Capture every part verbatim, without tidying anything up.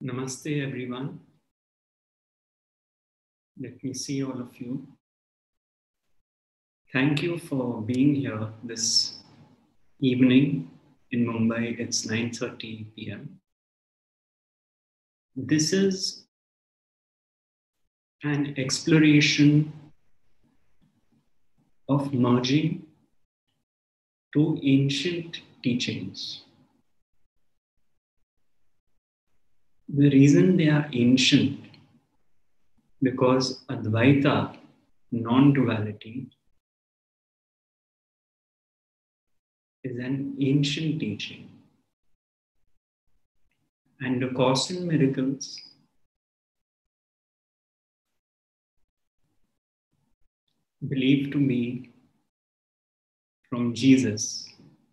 Namaste, everyone. Let me see all of you. Thank you for being here this evening in Mumbai. It's nine thirty p m This is an exploration of merging two ancient teachings. The reason they are ancient, because Advaita, non-duality, is an ancient teaching. And the Course in Miracles believed to be from Jesus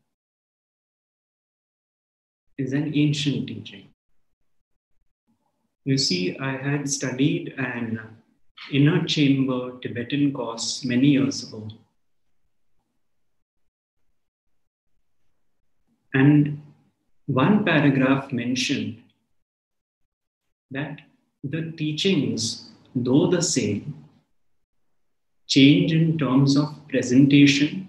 is an ancient teaching. You see, I had studied an inner chamber Tibetan course many years ago. And one paragraph mentioned that the teachings, though the same, change in terms of presentation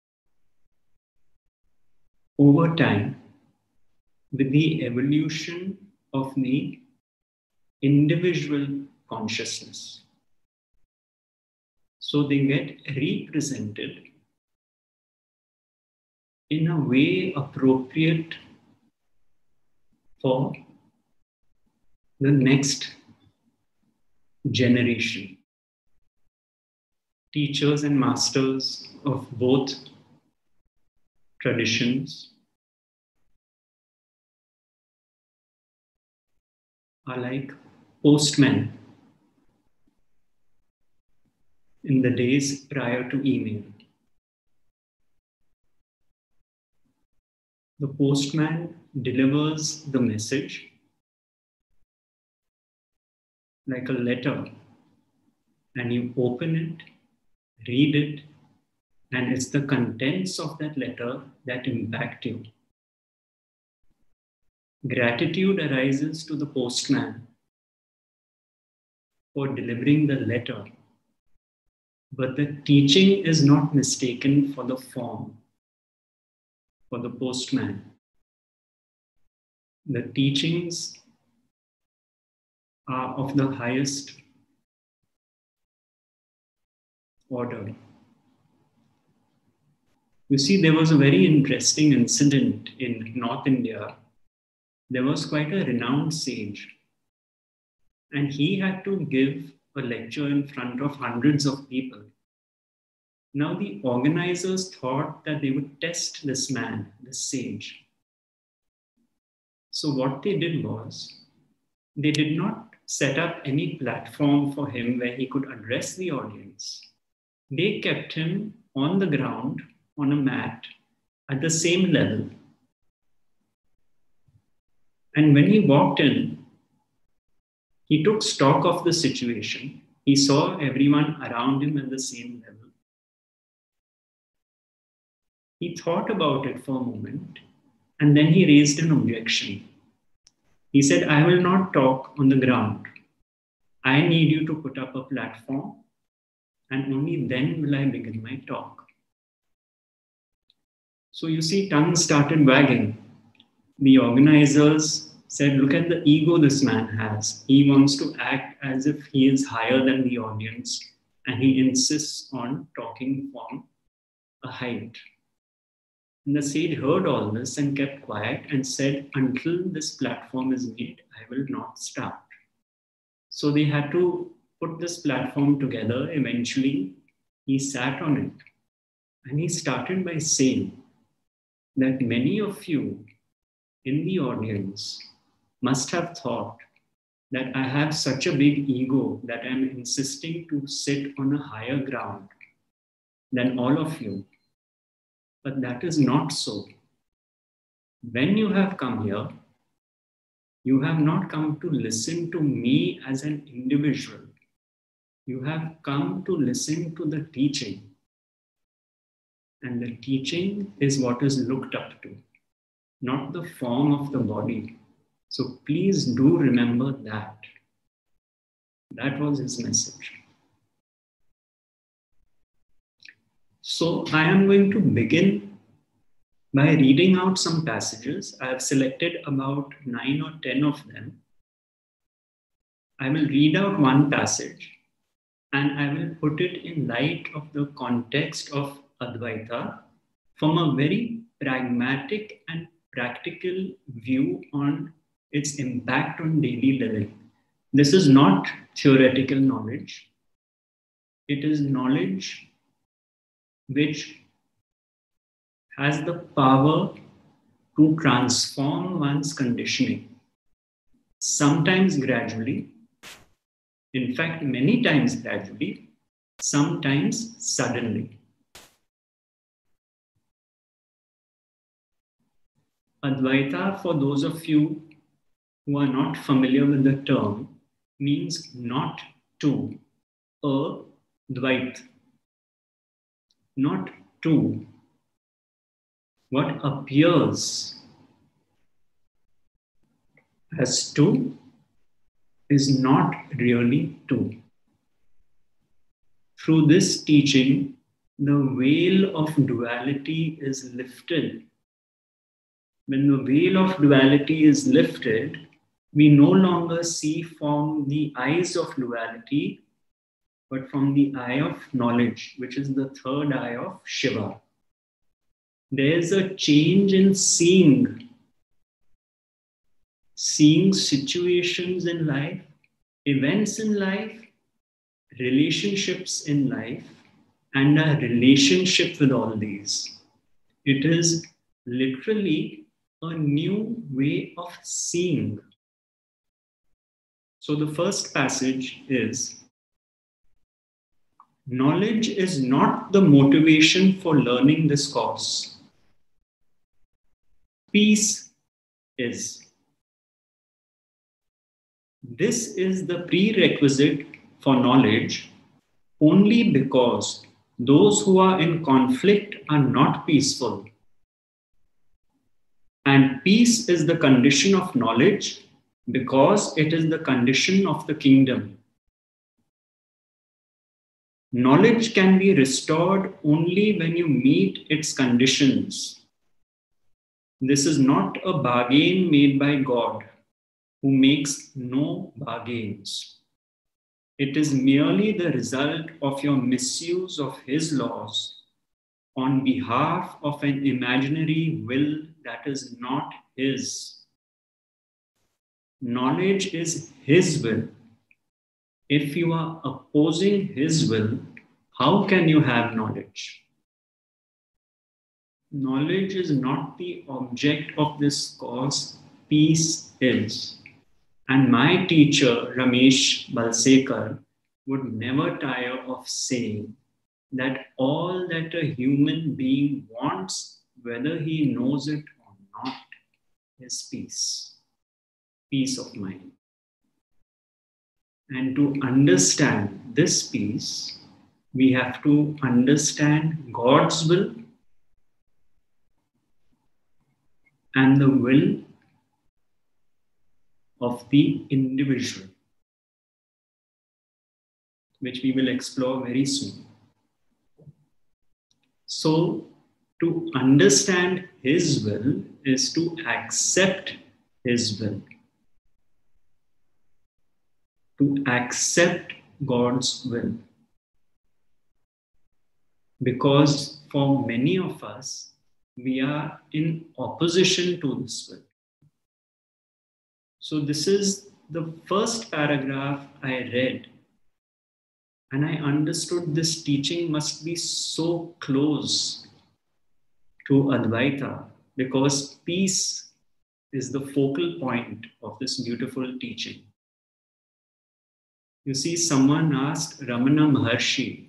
over time with the evolution of the individual consciousness. So they get represented in a way appropriate for the next generation. Teachers and masters of both traditions are like postmen in the days prior to email. The postman delivers the message like a letter, and you open it, read it, and it's the contents of that letter that impact you. Gratitude arises to the postman for delivering the letter, but the teaching is not mistaken for the form, for the postman. The teachings are of the highest order. You see, there was a very interesting incident in North India. There was quite a renowned sage, and he had to give a lecture in front of hundreds of people. Now, the organizers thought that they would test this man, this sage. So what they did was, they did not set up any platform for him where he could address the audience. They kept him on the ground, on a mat, at the same level. And when he walked in, he took stock of the situation. He saw everyone around him at the same level. He thought about it for a moment, and then he raised an objection. He said, I will not talk on the ground. I need you to put up a platform, and only then will I begin my talk. So you see, tongue started wagging. The organizers said, look at the ego this man has. He wants to act as if he is higher than the audience, and he insists on talking from a height. And the sage heard all this and kept quiet and said, until this platform is made, I will not start. So they had to put this platform together. Eventually, he sat on it. And he started by saying that many of you in the audience must have thought that I have such a big ego that I'm insisting to sit on a higher ground than all of you. But that is not so. When you have come here, you have not come to listen to me as an individual. You have come to listen to the teaching. And the teaching is what is looked up to, not the form of the body. So please do remember that. That was his message. So I am going to begin by reading out some passages. I have selected about nine or ten of them. I will read out one passage and I will put it in light of the context of Advaita from a very pragmatic and practical view on its impact on daily living. This is not theoretical knowledge. It is knowledge which has the power to transform one's conditioning, sometimes gradually, in fact, many times gradually, sometimes suddenly. Advaita, for those of you who are not familiar with the term, means not two, a Dvait, not two. What appears as two is not really two. Through this teaching, the veil of duality is lifted. When the veil of duality is lifted, we no longer see from the eyes of duality, but from the eye of knowledge, which is the third eye of Shiva. There's a change in seeing. Seeing situations in life, events in life, relationships in life, and our relationship with all these. It is literally a new way of seeing. So the first passage is, knowledge is not the motivation for learning this course. Peace is. This is the prerequisite for knowledge only because those who are in conflict are not peaceful. And peace is the condition of knowledge because it is the condition of the kingdom. Knowledge can be restored only when you meet its conditions. This is not a bargain made by God, who makes no bargains. It is merely the result of your misuse of his laws on behalf of an imaginary will that is not his. Knowledge is his will. If you are opposing his will, how can you have knowledge? Knowledge is not the object of this course, peace is. And my teacher, Ramesh Balsekar, would never tire of saying that all that a human being wants, whether he knows it or not, is peace, peace of mind. And to understand this peace, we have to understand God's will and the will of the individual, which we will explore very soon. So, to understand his will is to accept his will, to accept God's will. Because for many of us, we are in opposition to this will. So this is the first paragraph I read, and I understood this teaching must be so close to Advaita because peace is the focal point of this beautiful teaching. You see, someone asked Ramana Maharshi,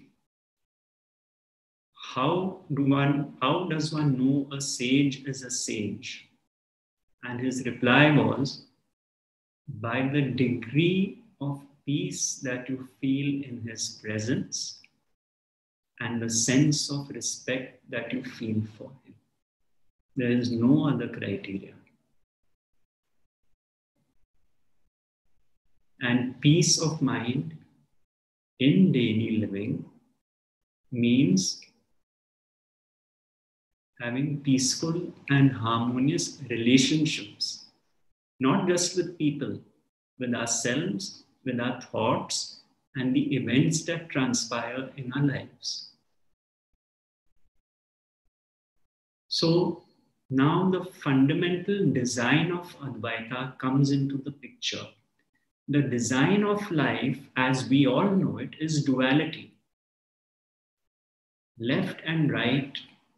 how do one, how does one know a sage is a sage? And his reply was, by the degree of peace that you feel in his presence and the sense of respect that you feel for him. There is no other criteria. And peace of mind in daily living means having peaceful and harmonious relationships, not just with people, with ourselves, with our thoughts, and the events that transpire in our lives. So now the fundamental design of Advaita comes into the picture. The design of life, as we all know it, is duality. Left and right,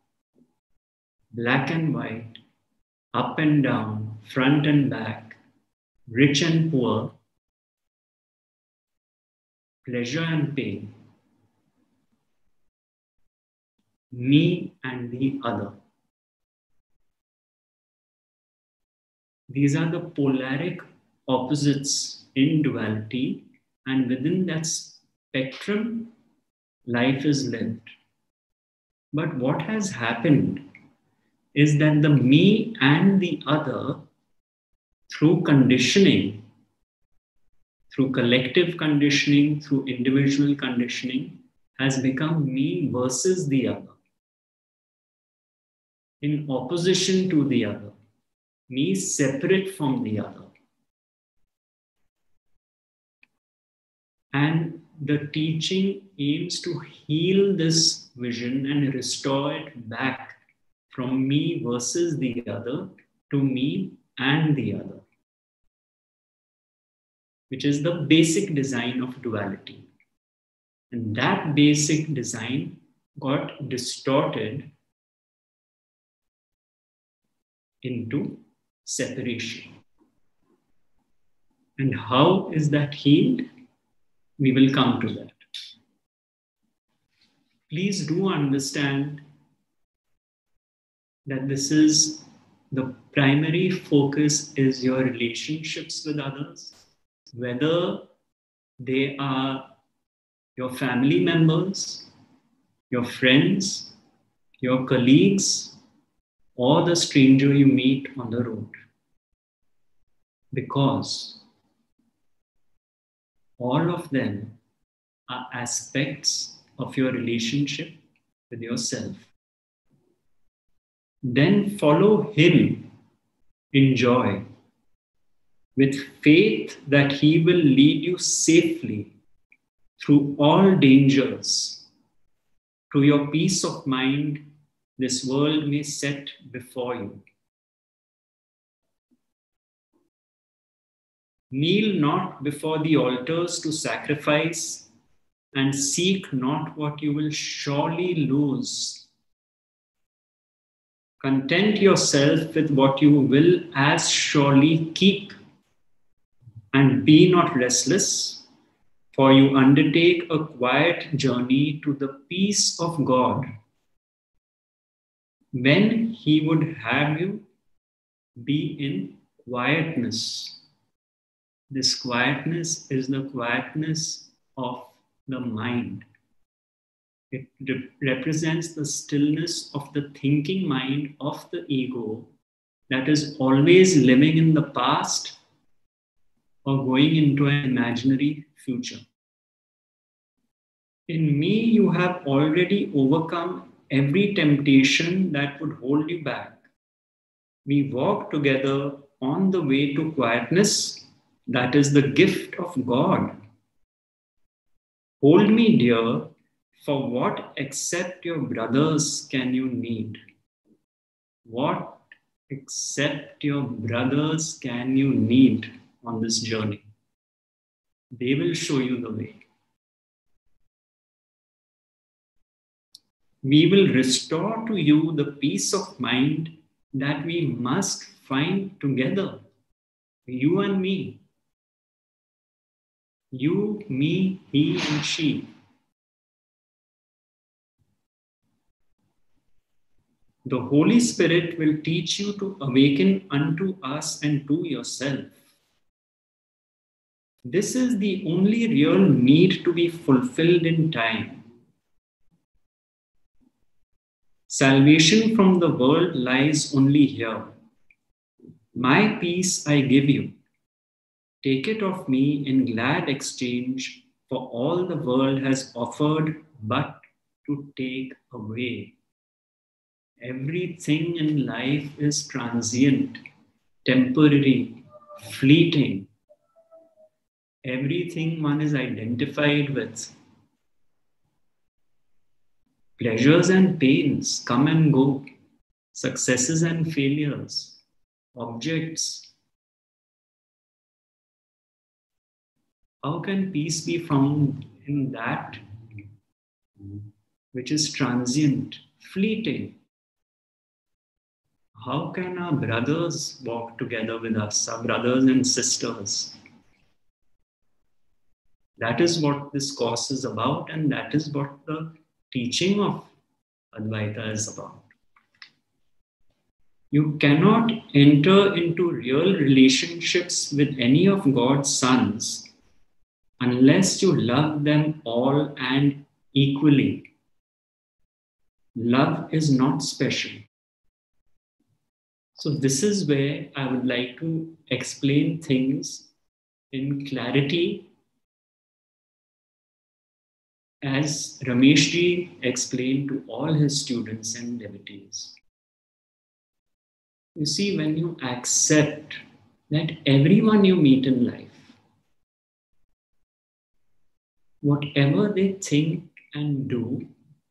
black and white, up and down, front and back, rich and poor, pleasure and pain, me and the other. These are the polaric opposites in duality, and within that spectrum, life is lived. But what has happened is that the me and the other, through conditioning, through collective conditioning, through individual conditioning, has become me versus the other, in opposition to the other, me separate from the other. And the teaching aims to heal this vision and restore it back from me versus the other to me and the other, which is the basic design of duality. And that basic design got distorted into separation. And how is that healed? We will come to that. Please do understand that this is the primary focus is your relationships with others, whether they are your family members, your friends, your colleagues, or the stranger you meet on the road. Because all of them are aspects of your relationship with yourself. Then follow him in joy, with faith that he will lead you safely through all dangers, to your peace of mind this world may set before you. Kneel not before the altars to sacrifice, and seek not what you will surely lose. Content yourself with what you will as surely keep, and be not restless, for you undertake a quiet journey to the peace of God, when he would have you be in quietness. This quietness is the quietness of the mind. It re- represents the stillness of the thinking mind of the ego that is always living in the past or going into an imaginary future. In me, you have already overcome every temptation that would hold you back. We walk together on the way to quietness. That is the gift of God. Hold me dear, for what except your brothers can you need? What except your brothers can you need on this journey? They will show you the way. We will restore to you the peace of mind that we must find together, you and me. You, me, he, and she. The Holy Spirit will teach you to awaken unto us and to yourself. This is the only real need to be fulfilled in time. Salvation from the world lies only here. My peace I give you. Take it of me in glad exchange for all the world has offered but to take away. Everything in life is transient, temporary, fleeting. Everything one is identified with. Pleasures and pains come and go, successes and failures, objects. How can peace be found in that which is transient, fleeting? How can our brothers walk together with us, our brothers and sisters? That is what this course is about, and that is what the teaching of Advaita is about. You cannot enter into real relationships with any of God's sons unless you love them all and equally. Love is not special. So this is where I would like to explain things in clarity, as Rameshji explained to all his students and devotees. You see, when you accept that everyone you meet in life, whatever they think and do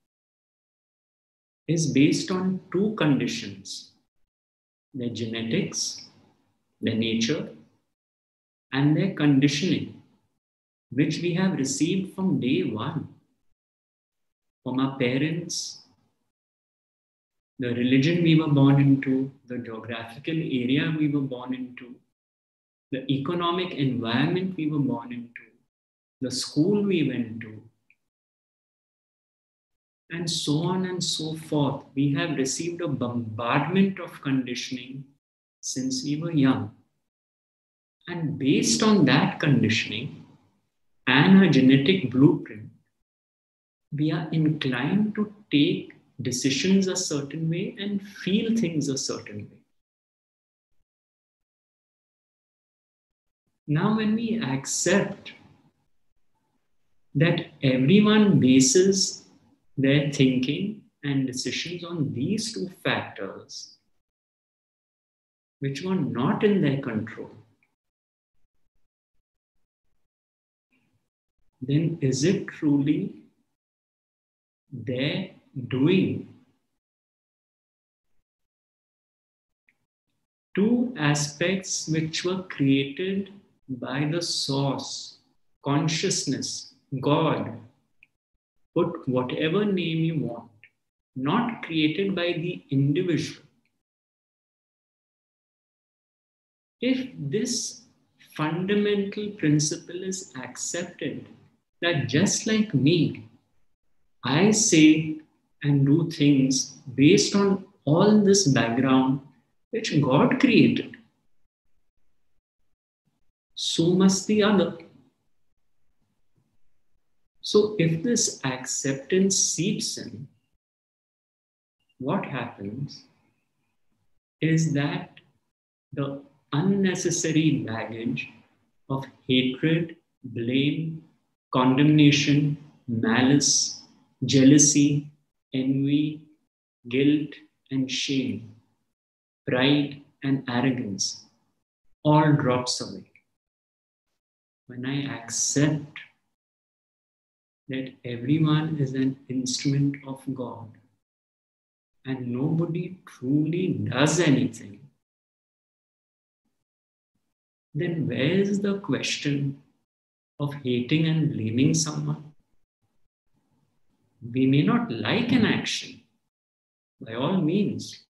is based on two conditions: their genetics, their nature, and their conditioning, which we have received from day one, from our parents, the religion we were born into, the geographical area we were born into, the economic environment we were born into, the school we went to, and so on and so forth. We have received a bombardment of conditioning since we were young. And based on that conditioning and our genetic blueprint, we are inclined to take decisions a certain way and feel things a certain way. Now, when we accept that everyone bases their thinking and decisions on these two factors, which were not in their control, then is it truly their doing? Two aspects which were created by the source, consciousness, God. Put whatever name you want, not created by the individual. If this fundamental principle is accepted, that just like me, I say and do things based on all this background which God created, so must the other. So if this acceptance seeps in, what happens is that the unnecessary baggage of hatred, blame, condemnation, malice, jealousy, envy, guilt and shame, pride and arrogance all drops away. When I accept that everyone is an instrument of God and nobody truly does anything, then where is the question of hating and blaming someone? We may not like an action, by all means.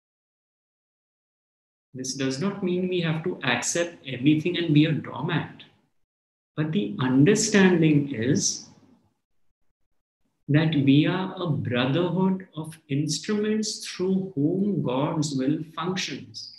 This does not mean we have to accept everything and be a doormat. But the understanding is that we are a brotherhood of instruments through whom God's will functions.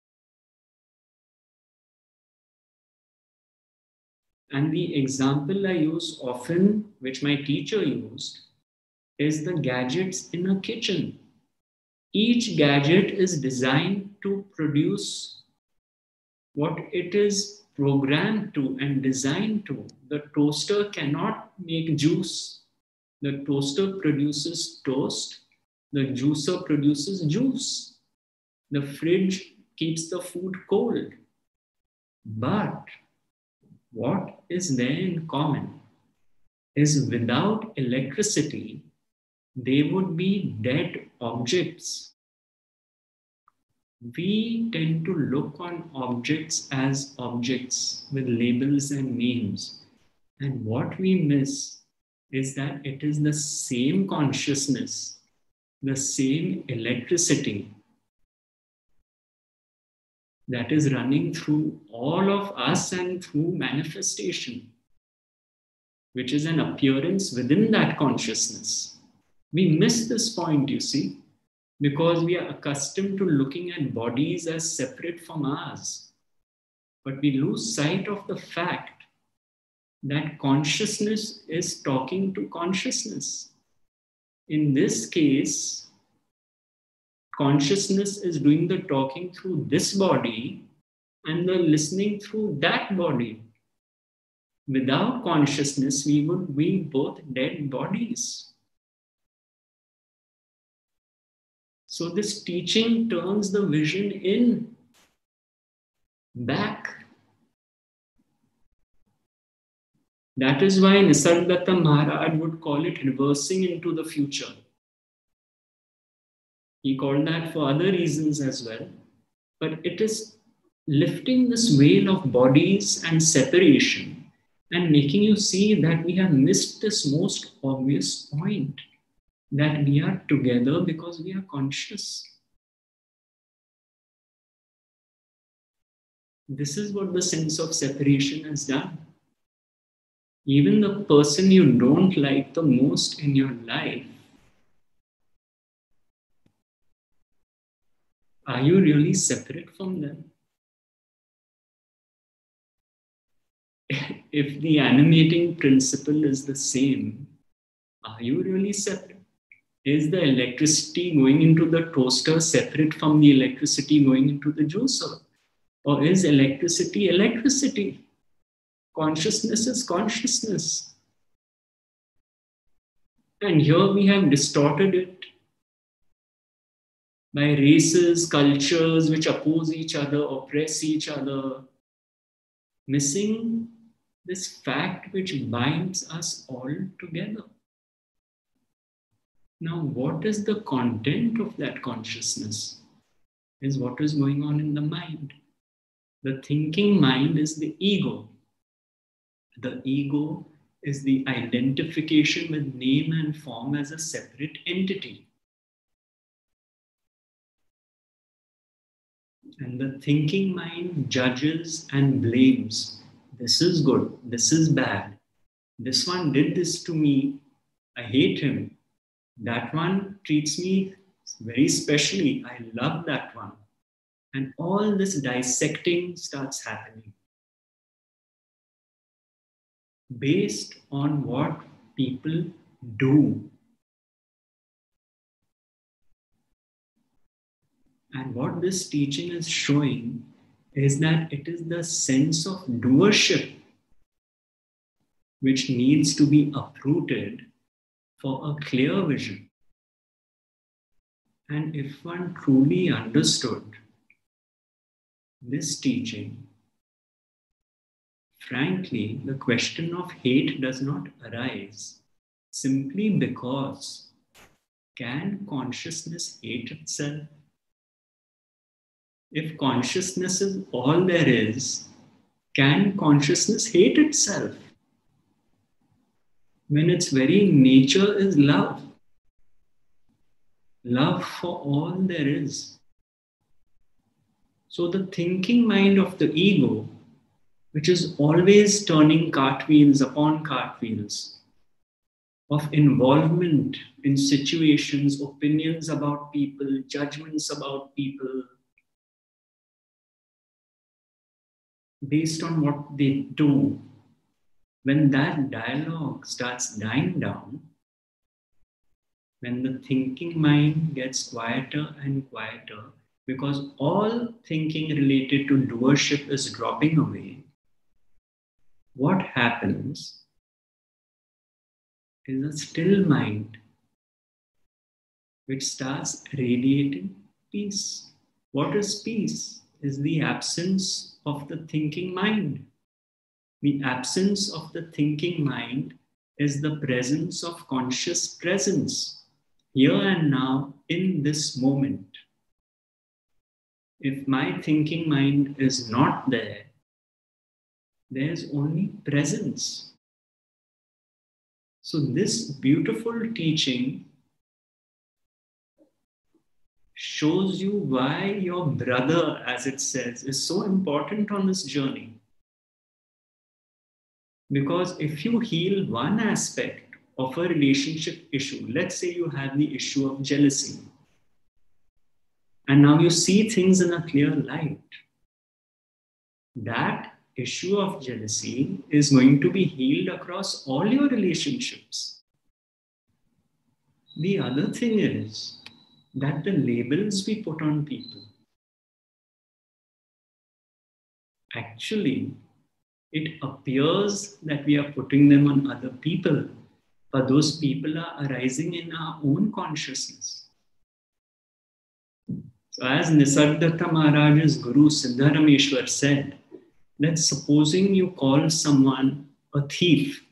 And the example I use often, which my teacher used, is the gadgets in a kitchen. Each gadget is designed to produce what it is programmed to and designed to. The toaster cannot make juice. The toaster produces toast. The juicer produces juice. The fridge keeps the food cold. But what is there in common is without electricity, they would be dead objects. We tend to look on objects as objects with labels and names. And what we miss is that it is the same consciousness, the same electricity that is running through all of us and through manifestation, which is an appearance within that consciousness. We miss this point, you see, because we are accustomed to looking at bodies as separate from ours. But we lose sight of the fact that consciousness is talking to consciousness. In this case, consciousness is doing the talking through this body and the listening through that body. Without consciousness, we would be both dead bodies. So this teaching turns the vision in, back. That is why Nisargadatta Maharaj would call it reversing into the future. He called that for other reasons as well. But it is lifting this veil of bodies and separation and making you see that we have missed this most obvious point, that we are together because we are conscious. This is what the sense of separation has done. Even the person you don't like the most in your life, are you really separate from them? If the animating principle is the same, are you really separate? Is the electricity going into the toaster separate from the electricity going into the juicer? Or is electricity electricity? Consciousness is consciousness. And here we have distorted it by races, cultures which oppose each other, oppress each other, missing this fact which binds us all together. Now, what is the content of that consciousness? Is what is going on in the mind. The thinking mind is the ego. The ego is the identification with name and form as a separate entity. And the thinking mind judges and blames. This is good, this is bad. This one did this to me, I hate him. That one treats me very specially, I love that one. And all this dissecting starts happening based on what people do. And what this teaching is showing is that it is the sense of doership which needs to be uprooted for a clear vision. And if one truly understood this teaching, frankly, the question of hate does not arise simply because can consciousness hate itself? If consciousness is all there is, can consciousness hate itself? When its very nature is love. Love for all there is. So the thinking mind of the ego, which is always turning cartwheels upon cartwheels, of involvement in situations, opinions about people, judgments about people, based on what they do, when that dialogue starts dying down, when the thinking mind gets quieter and quieter, because all thinking related to doership is dropping away, what happens is a still mind which starts radiating peace. What is peace? Is the absence of the thinking mind. The absence of the thinking mind is the presence of conscious presence, here and now, in this moment. If my thinking mind is not there, there's only presence. So this beautiful teaching shows you why your brother, as it says, is so important on this journey. Because if you heal one aspect of a relationship issue, let's say you have the issue of jealousy, and now you see things in a clear light, that issue of jealousy is going to be healed across all your relationships. The other thing is that the labels we put on people, actually, it appears that we are putting them on other people, but those people are arising in our own consciousness. So as Nisargadatta Maharaj's Guru Siddharameshwar said, that supposing you call someone a thief,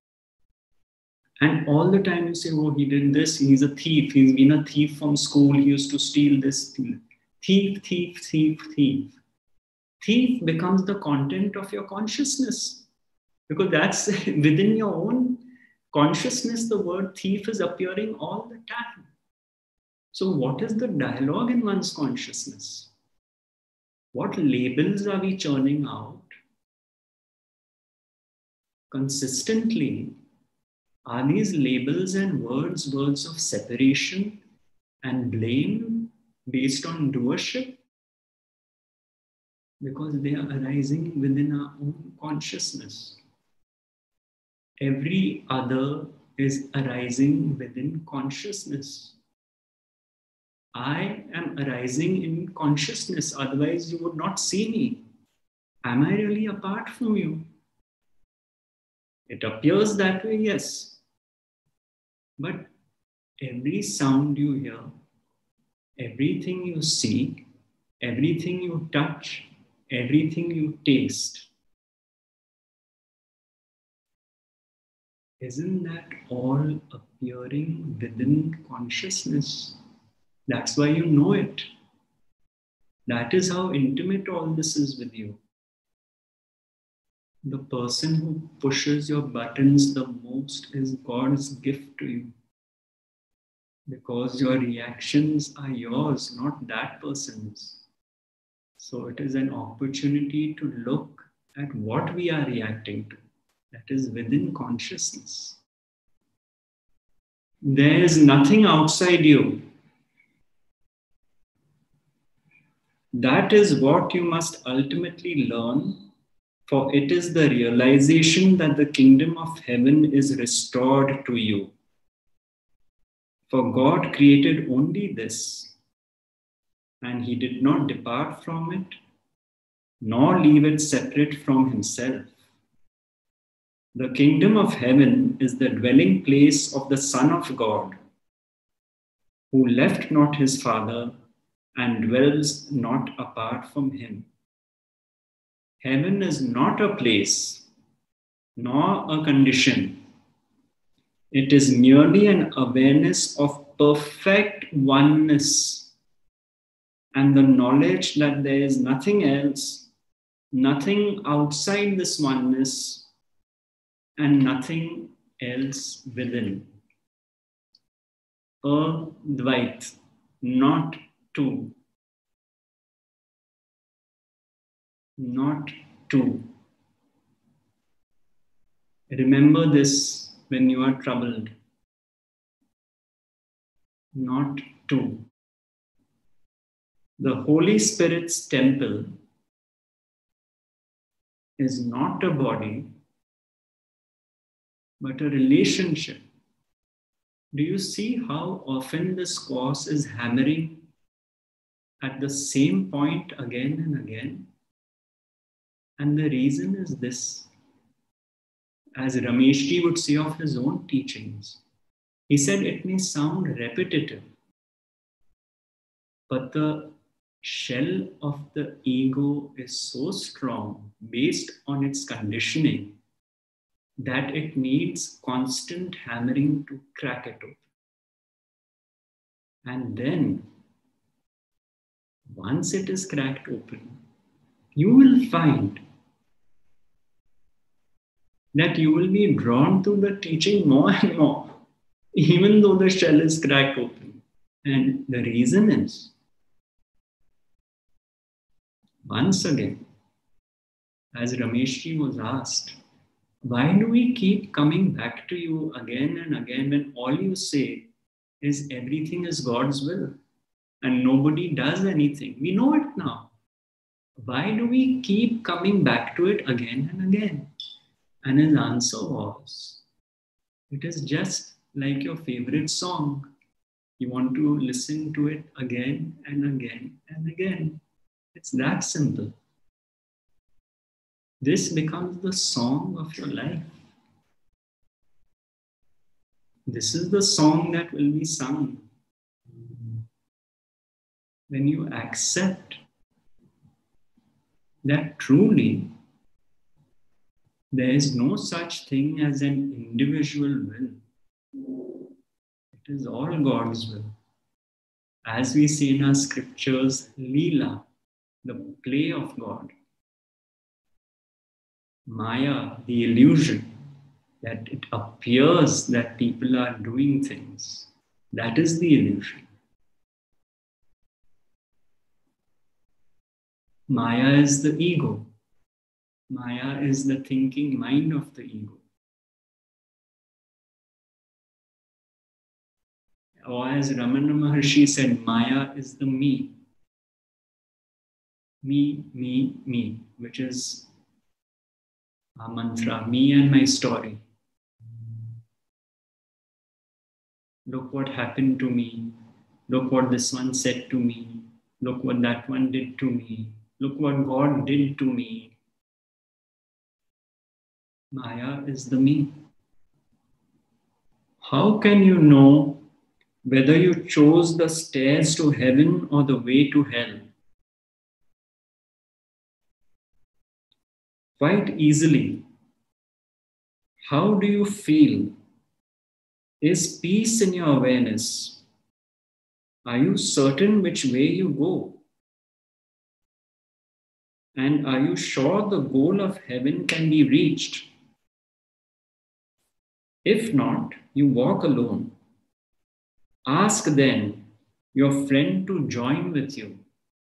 and all the time you say, oh, he did this, he's a thief, he's been a thief from school, he used to steal this, thief, thief, thief, thief. Thief becomes the content of your consciousness, because that's within your own consciousness, the word thief is appearing all the time. So what is the dialogue in one's consciousness? What labels are we churning out? Consistently, are these labels and words words of separation and blame based on doership? Because they are arising within our own consciousness. Every other is arising within consciousness. I am arising in consciousness, otherwise you would not see me. Am I really apart from you? It appears that way, yes. But every sound you hear, everything you see, everything you touch, everything you taste, isn't that all appearing within consciousness? That's why you know it. That is how intimate all this is with you. The person who pushes your buttons the most is God's gift to you. Because your reactions are yours, not that person's. So it is an opportunity to look at what we are reacting to. That is within consciousness. There is nothing outside you. That is what you must ultimately learn, for it is the realization that the kingdom of heaven is restored to you. For God created only this, and he did not depart from it, nor leave it separate from himself. The kingdom of heaven is the dwelling place of the Son of God, who left not his Father and dwells not apart from him. Heaven is not a place, nor a condition. It is merely an awareness of perfect oneness and the knowledge that there is nothing else, nothing outside this oneness, and nothing else within. Advait, not two. Not two. Remember this when you are troubled. Not two. The Holy Spirit's temple is not a body, but a relationship. Do you see how often this course is hammering at the same point again and again? And the reason is this, as Rameshji would say of his own teachings, he said it may sound repetitive, but the shell of the ego is so strong based on its conditioning that it needs constant hammering to crack it open. And then, once it is cracked open, you will find that you will be drawn to the teaching more and more, even though the shell is cracked open. And the reason is, once again, as Rameshji was asked, why do we keep coming back to you again and again when all you say is everything is God's will and nobody does anything? We know it now. Why do we keep coming back to it again and again? And his answer was, it is just like your favorite song. You want to listen to it again and again and again. It's that simple. This becomes the song of your life. This is the song that will be sung when you accept that truly there is no such thing as an individual will. It is all God's will. As we see in our scriptures, Leela, the play of God. Maya, the illusion that it appears that people are doing things. That is the illusion. Maya is the ego. Maya is the thinking mind of the ego. Or as Ramana Maharshi said, Maya is the me. Me, me, me, which is our mantra, me and my story. Look what happened to me. Look what this one said to me. Look what that one did to me. Look what God did to me. Maya is the me. How can you know whether you chose the stairs to heaven or the way to hell? Quite easily. How do you feel? Is peace in your awareness? Are you certain which way you go? And are you sure the goal of heaven can be reached? If not, you walk alone. Ask then your friend to join with you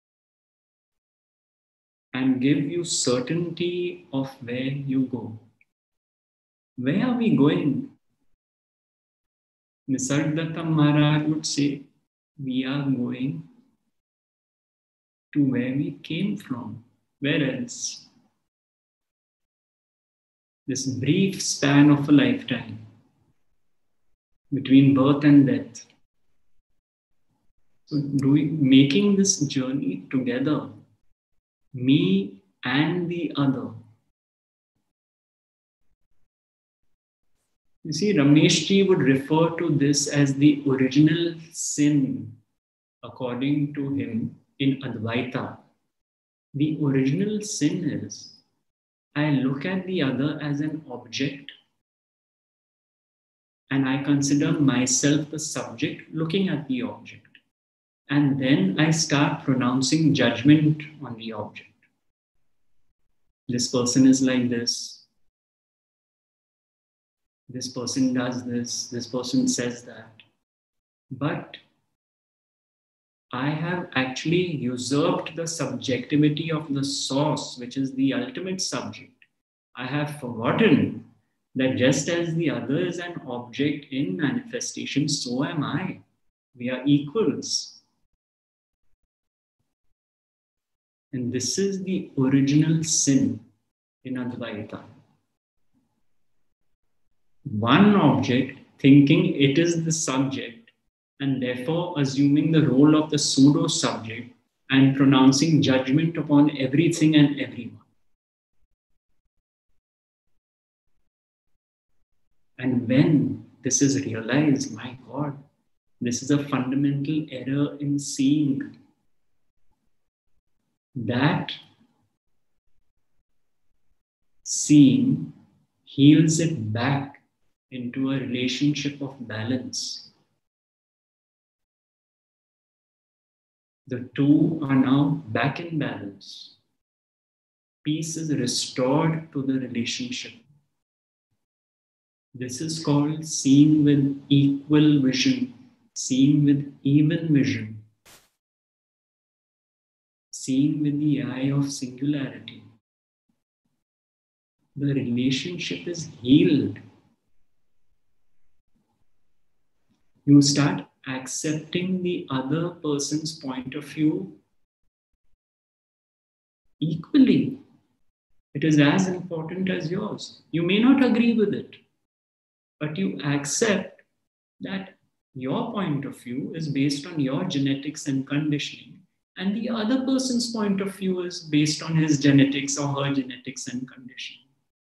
and give you certainty of where you go. Where are we going? Nisargadatta Maharaj would say, we are going to where we came from. Where else? This brief span of a lifetime between birth and death. So doing, making this journey together, me and the other. You see, Rameshji would refer to this as the original sin, according to him, in Advaita. The original sin is, I look at the other as an object and I consider myself the subject looking at the object. And then I start pronouncing judgment on the object. This person is like this. This person does this. This person says that. But I have actually usurped the subjectivity of the source, which is the ultimate subject. I have forgotten that just as the other is an object in manifestation, so am I. We are equals. And this is the original sin in Advaita. One object thinking it is the subject and therefore assuming the role of the pseudo-subject and pronouncing judgment upon everything and everyone. And when this is realized, my God, this is a fundamental error in seeing. That seeing heals it back into a relationship of balance. The two are now back in balance. Peace is restored to the relationship. This is called seeing with equal vision, seeing with even vision, seeing with the eye of singularity. The relationship is healed. You start accepting the other person's point of view equally. It is as important as yours. You may not agree with it, but you accept that your point of view is based on your genetics and conditioning, and the other person's point of view is based on his genetics or her genetics and conditioning.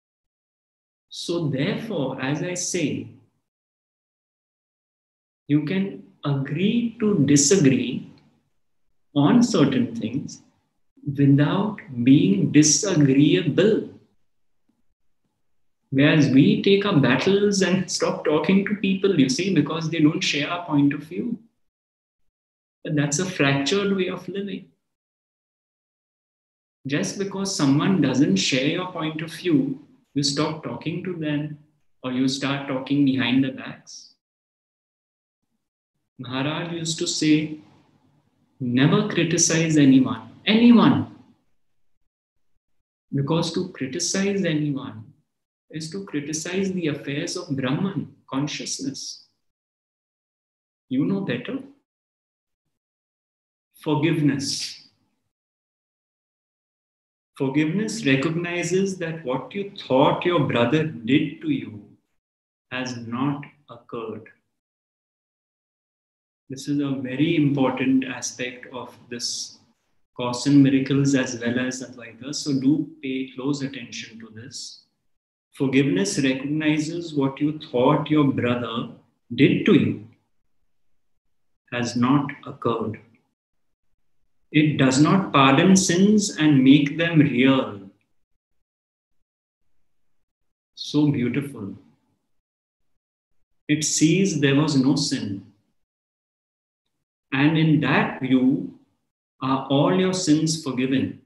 So therefore, as I say, you can agree to disagree on certain things without being disagreeable. Whereas we take our battles and stop talking to people, you see, because they don't share our point of view. But that's a fractured way of living. Just because someone doesn't share your point of view, you stop talking to them or you start talking behind their backs. Maharaj used to say, never criticize anyone, anyone. Because to criticize anyone is to criticize the affairs of Brahman, consciousness. You know better. Forgiveness. Forgiveness recognizes that what you thought your brother did to you has not occurred. This is a very important aspect of this Course in Miracles as well as Advaita. So do pay close attention to this. Forgiveness recognizes what you thought your brother did to you has not occurred. It does not pardon sins and make them real. So beautiful. It sees there was no sin. And in that view, are all your sins forgiven?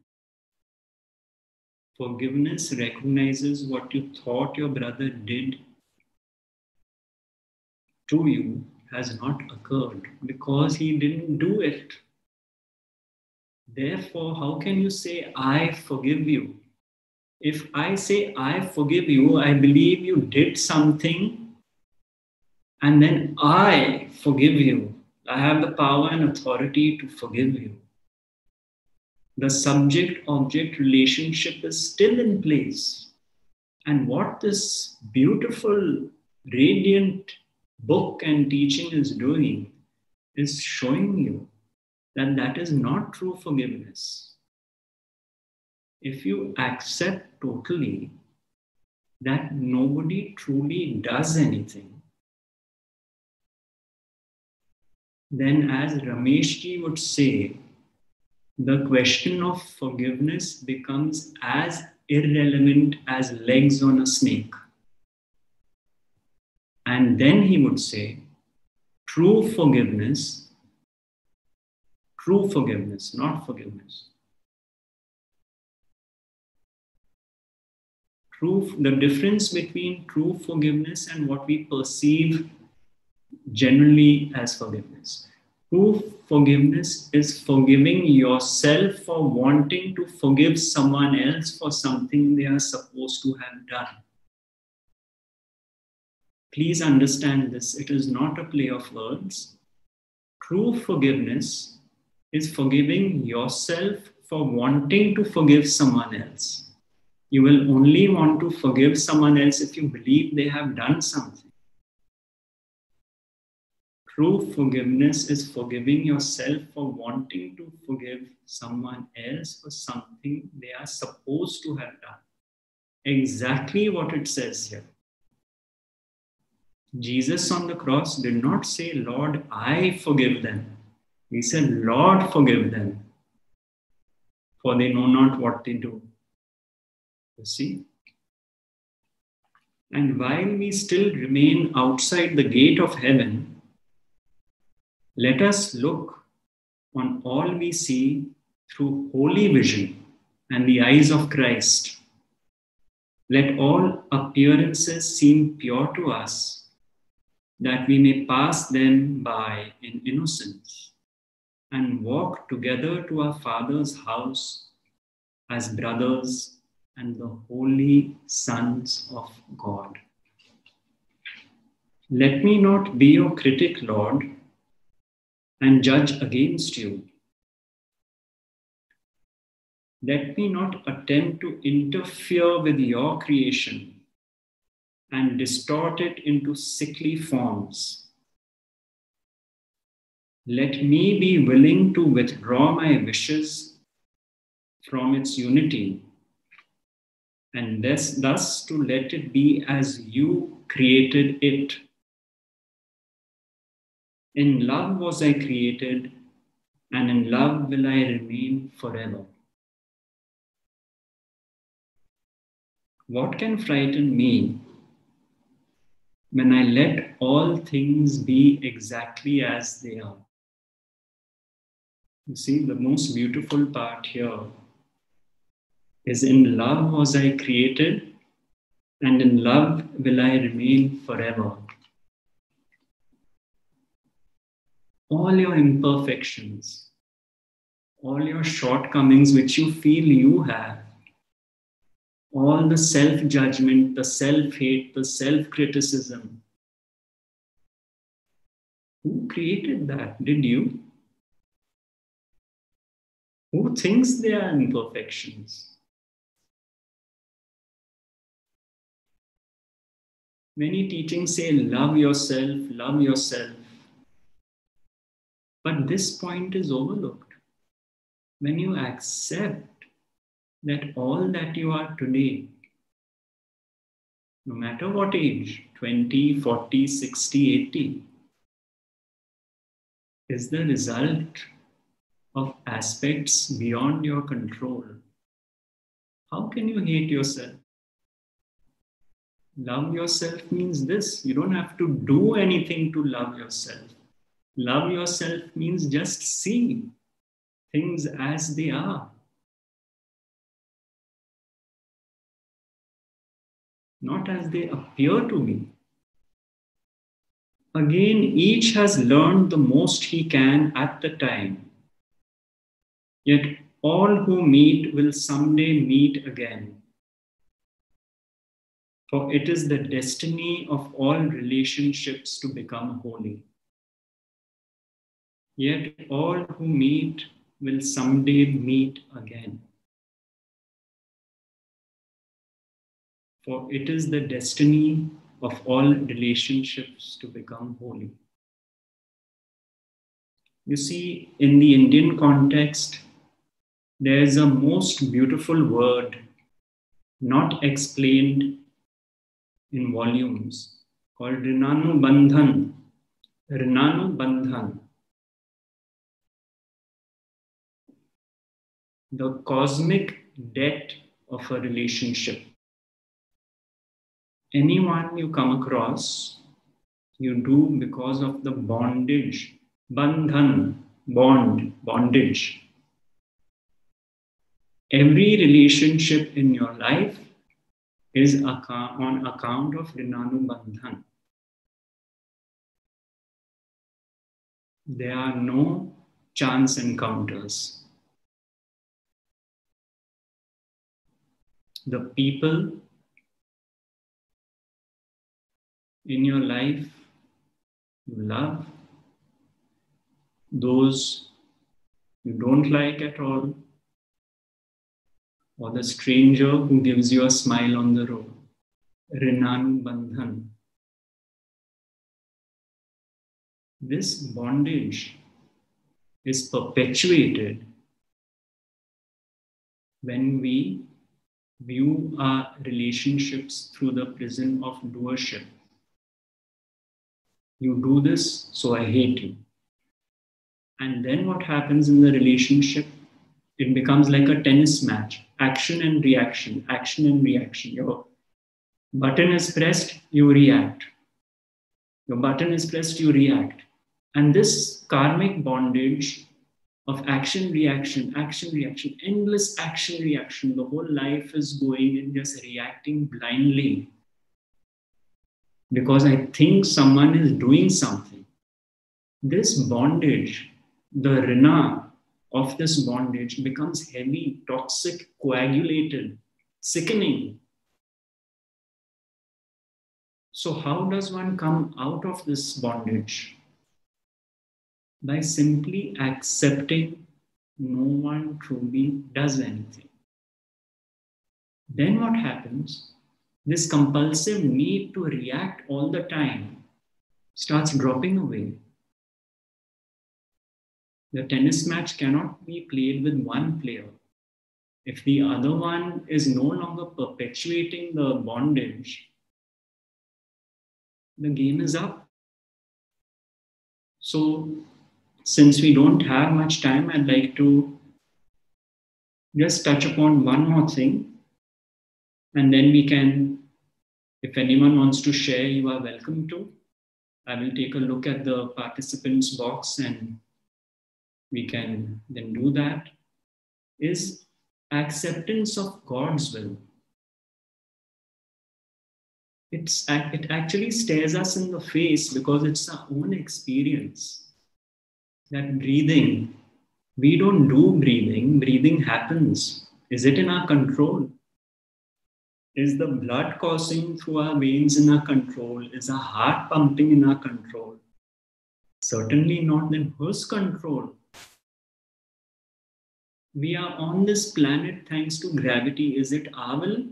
Forgiveness recognizes what you thought your brother did to you has not occurred because he didn't do it. Therefore, how can you say, I forgive you? If I say, I forgive you, I believe you did something and then I forgive you. I have the power and authority to forgive you. The subject-object relationship is still in place. And what this beautiful, radiant book and teaching is doing is showing you that that is not true forgiveness. If you accept totally that nobody truly does anything, then as Rameshji would say, the question of forgiveness becomes as irrelevant as legs on a snake. And then he would say, true forgiveness, true forgiveness, not forgiveness. True, the difference between true forgiveness and what we perceive generally as forgiveness. True forgiveness is forgiving yourself for wanting to forgive someone else for something they are supposed to have done. Please understand this. It is not a play of words. True forgiveness is forgiving yourself for wanting to forgive someone else. You will only want to forgive someone else if you believe they have done something. True forgiveness is forgiving yourself for wanting to forgive someone else for something they are supposed to have done. Exactly what it says here. Jesus on the cross did not say, Lord, I forgive them. He said, Lord, forgive them, for they know not what they do. You see? And while we still remain outside the gate of heaven, let us look on all we see through holy vision and the eyes of Christ. Let all appearances seem pure to us, that we may pass them by in innocence and walk together to our Father's house as brothers and the holy sons of God. Let me not be your critic, Lord, and judge against you. Let me not attempt to interfere with your creation and distort it into sickly forms. Let me be willing to withdraw my wishes from its unity, and thus, thus to let it be as you created it. In love was I created, and in love will I remain forever. What can frighten me when I let all things be exactly as they are? You see, the most beautiful part here is in love was I created, and in love will I remain forever. All your imperfections, all your shortcomings which you feel you have, all the self-judgment, the self-hate, the self-criticism. Who created that? Did you? Who thinks they are imperfections? Many teachings say, love yourself, love yourself. But this point is overlooked. When you accept that all that you are today, no matter what age, twenty, forty, sixty, eighty, is the result of aspects beyond your control. How can you hate yourself? Love yourself means this. You don't have to do anything to love yourself. Love yourself means just see things as they are. Not as they appear to be. Again, each has learned the most he can at the time. Yet all who meet will someday meet again. For it is the destiny of all relationships to become holy. Yet all who meet will someday meet again. For it is the destiny of all relationships to become holy. You see, in the Indian context, there is a most beautiful word not explained in volumes called Rinanu Bandhan. Rinanu Bandhan. The cosmic debt of a relationship. Anyone you come across, you do because of the bondage. Bandhan, bond, bondage. Every relationship in your life is on account of Rinanu Bandhan. There are no chance encounters. The people in your life you love, those you don't like at all, or the stranger who gives you a smile on the road. Rinanu Bandhan. This bondage is perpetuated when we view our relationships through the prism of doership. You do this, so I hate you. And then what happens in the relationship? It becomes like a tennis match. Action and reaction, action and reaction. Your button is pressed, you react. Your button is pressed, you react. And this karmic bondage of action, reaction, action, reaction, endless action, reaction, the whole life is going and just reacting blindly. Because I think someone is doing something. This bondage, the rina of this bondage becomes heavy, toxic, coagulated, sickening. So how does one come out of this bondage? By simply accepting no one truly does anything. Then what happens? This compulsive need to react all the time starts dropping away. The tennis match cannot be played with one player. If the other one is no longer perpetuating the bondage, the game is up. So, since we don't have much time, I'd like to just touch upon one more thing. And then we can, if anyone wants to share, you are welcome to. I will take a look at the participants box and we can then do that. Is acceptance of God's will. It's, it actually stares us in the face because it's our own experience. That breathing, we don't do breathing, breathing happens. Is it in our control? Is the blood coursing through our veins in our control? Is our heart pumping in our control? Certainly not in whose control. We are on this planet thanks to gravity. Is it our will?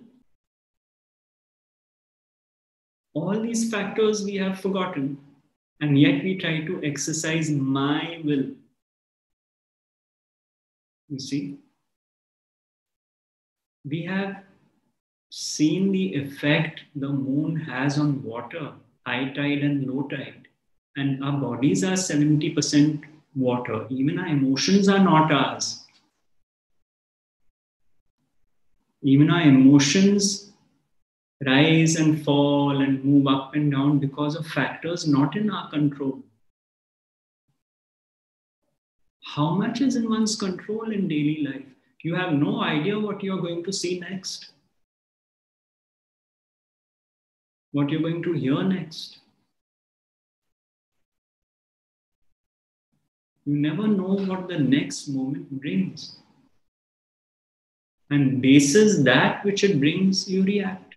All these factors we have forgotten, and yet we try to exercise my will. You see? We have seen the effect the moon has on water, high tide and low tide. And our bodies are seventy percent water. Even our emotions are not ours. Even our emotions rise and fall and move up and down because of factors not in our control. How much is in one's control in daily life? You have no idea what you're going to see next, what you're going to hear next. You never know what the next moment brings. And bases that which it brings, you react.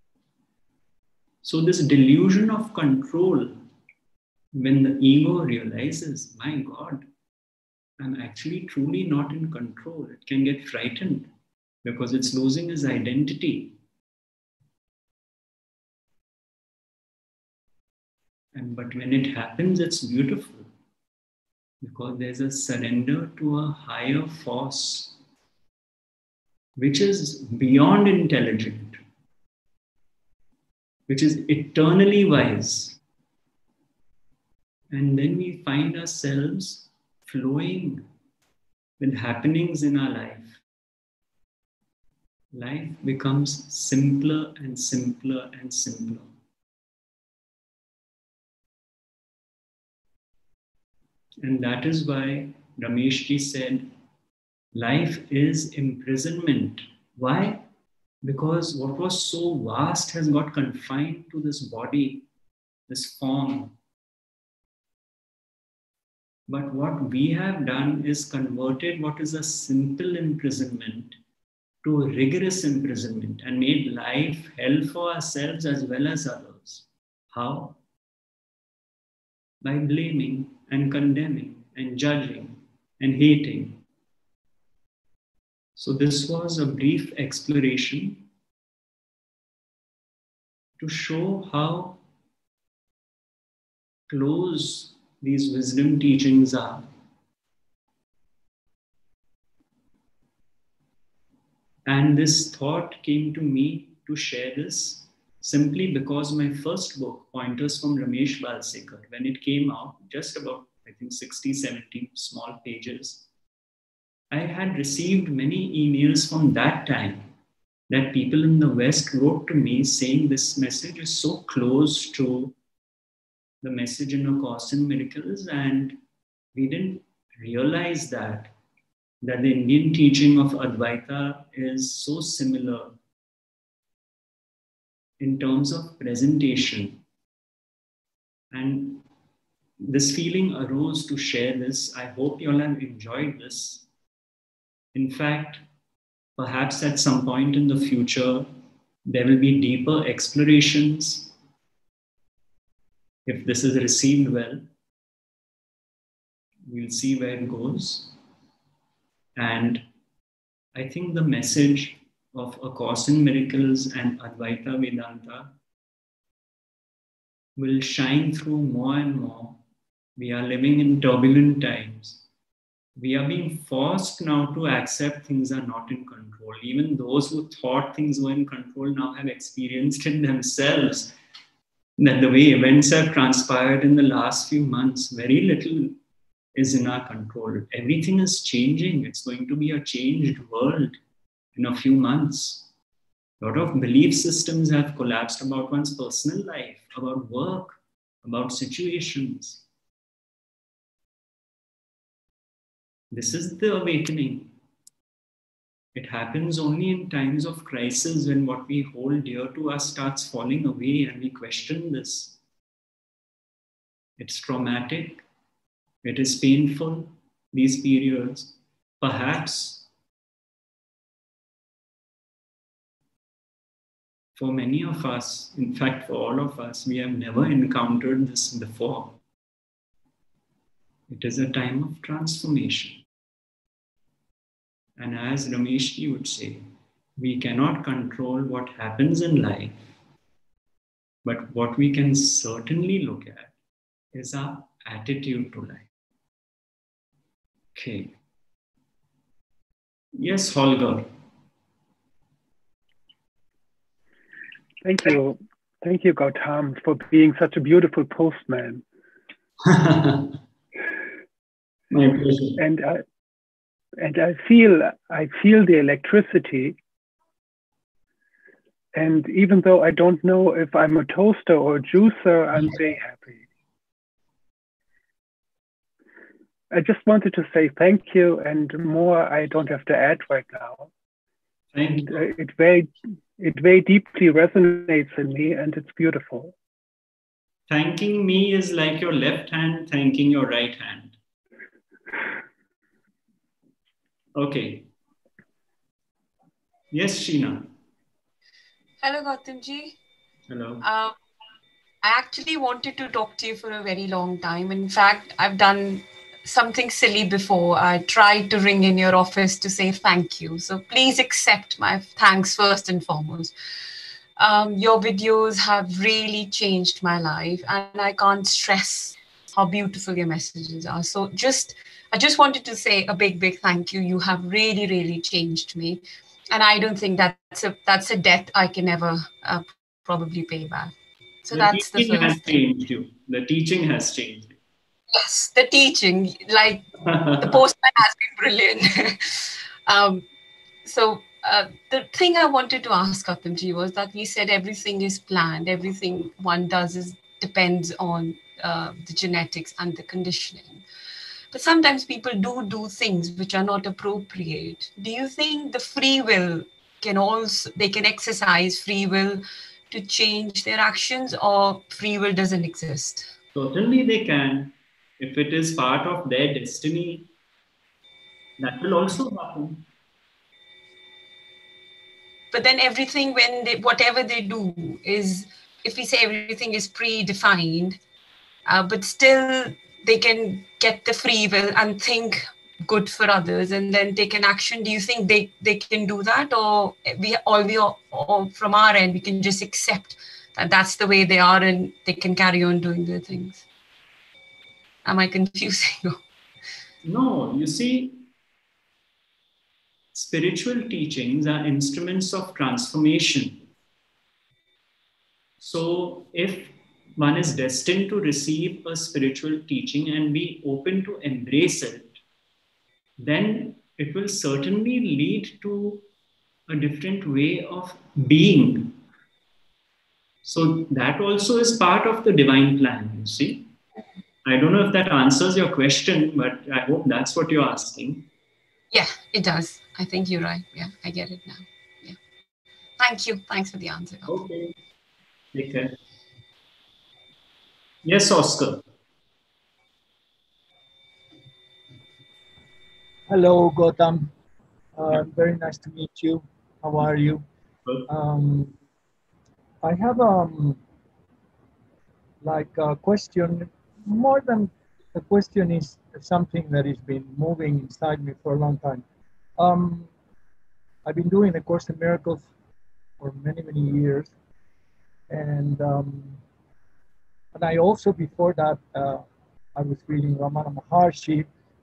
So this delusion of control, when the ego realizes, my God, I'm actually truly not in control. It can get frightened because it's losing its identity. And but when it happens, it's beautiful because there's a surrender to a higher force which is beyond intelligent, which is eternally wise. And then we find ourselves flowing with happenings in our life. Life becomes simpler and simpler and simpler. And that is why Ramesh ji said, life is imprisonment. Why? Because what was so vast has got confined to this body, this form. But what we have done is converted what is a simple imprisonment to rigorous imprisonment and made life hell for ourselves as well as others. How? By blaming and condemning and judging and hating. So this was a brief exploration to show how close these wisdom teachings are. And this thought came to me to share this simply because my first book, Pointers from Ramesh Balsekar, when it came out, just about, I think, sixty, seventy small pages, I had received many emails from that time that people in the West wrote to me saying this message is so close to the message in A Course in Miracles, and we didn't realize that, that the Indian teaching of Advaita is so similar in terms of presentation. And this feeling arose to share this. I hope you all have enjoyed this. In fact, perhaps at some point in the future, there will be deeper explorations. If this is received well, we'll see where it goes. And I think the message of A Course in Miracles and Advaita Vedanta will shine through more and more. We are living in turbulent times. We are being forced now to accept things are not in control. Even those who thought things were in control now have experienced it themselves, that the way events have transpired in the last few months, very little is in our control. Everything is changing. It's going to be a changed world in a few months. A lot of belief systems have collapsed about one's personal life, about work, about situations. This is the awakening. It happens only in times of crisis, when what we hold dear to us starts falling away and we question this. It's traumatic. It is painful, these periods. Perhaps for many of us, in fact, for all of us, we have never encountered this before. It is a time of transformation. And as Rameshji would say, we cannot control what happens in life, but what we can certainly look at is our attitude to life. Okay. Yes, Holger. Thank you. Thank you, Gautam, for being such a beautiful postman. My pleasure. And I, and I feel, I feel the electricity. And even though I don't know if I'm a toaster or a juicer, I'm very happy. I just wanted to say thank you, and more I don't have to add right now. Thank and, you. uh, it very, it very deeply resonates in me, and it's beautiful. Thanking me is like your left hand thanking your right hand. Okay. Yes, Sheena. Hello, Gautamji. Hello. Uh, I actually wanted to talk to you for a very long time. In fact, I've done something silly before. I tried to ring in your office to say thank you. So please accept my thanks first and foremost. Um, your videos have really changed my life, and I can't stress how beautiful your messages are. So just, I just wanted to say a big, big thank you. You have really, really changed me. And I don't think that's a, that's a debt I can ever uh, probably pay back. So The that's the teaching has first thing. changed you. The teaching has changed you. Yes, the teaching, like the postman has been brilliant. um, so uh, the thing I wanted to ask Gautamji was that we said everything is planned, everything one does is depends on uh, the genetics and the conditioning. But sometimes people do do things which are not appropriate. Do you think the free will can also, they can exercise free will to change their actions, or free will doesn't exist? Certainly they can. If it is part of their destiny, that will also happen. But then everything, when they, whatever they do is, if we say everything is predefined, uh, but still they can get the free will and think good for others and then take an action. Do you think they, they can do that, or we all we all, all from our end we can just accept that that's the way they are and they can carry on doing their things? Am I confusing you? No, you see, spiritual teachings are instruments of transformation. So if one is destined to receive a spiritual teaching and be open to embrace it, then it will certainly lead to a different way of being. So that also is part of the divine plan, you see. I don't know if that answers your question, but I hope that's what you're asking. Yeah, it does. I think you're right. Yeah, I get it now. Yeah. Thank you. Thanks for the answer. Okay. Take care. Yes, Oscar. Hello, Gautam. Uh, very nice to meet you. How are you? Um, I have um, like a question, more than a question is something that has been moving inside me for a long time. Um, I've been doing A Course in Miracles for many, many years. And, um, and I also, before that, uh, I was reading Ramana Maharshi.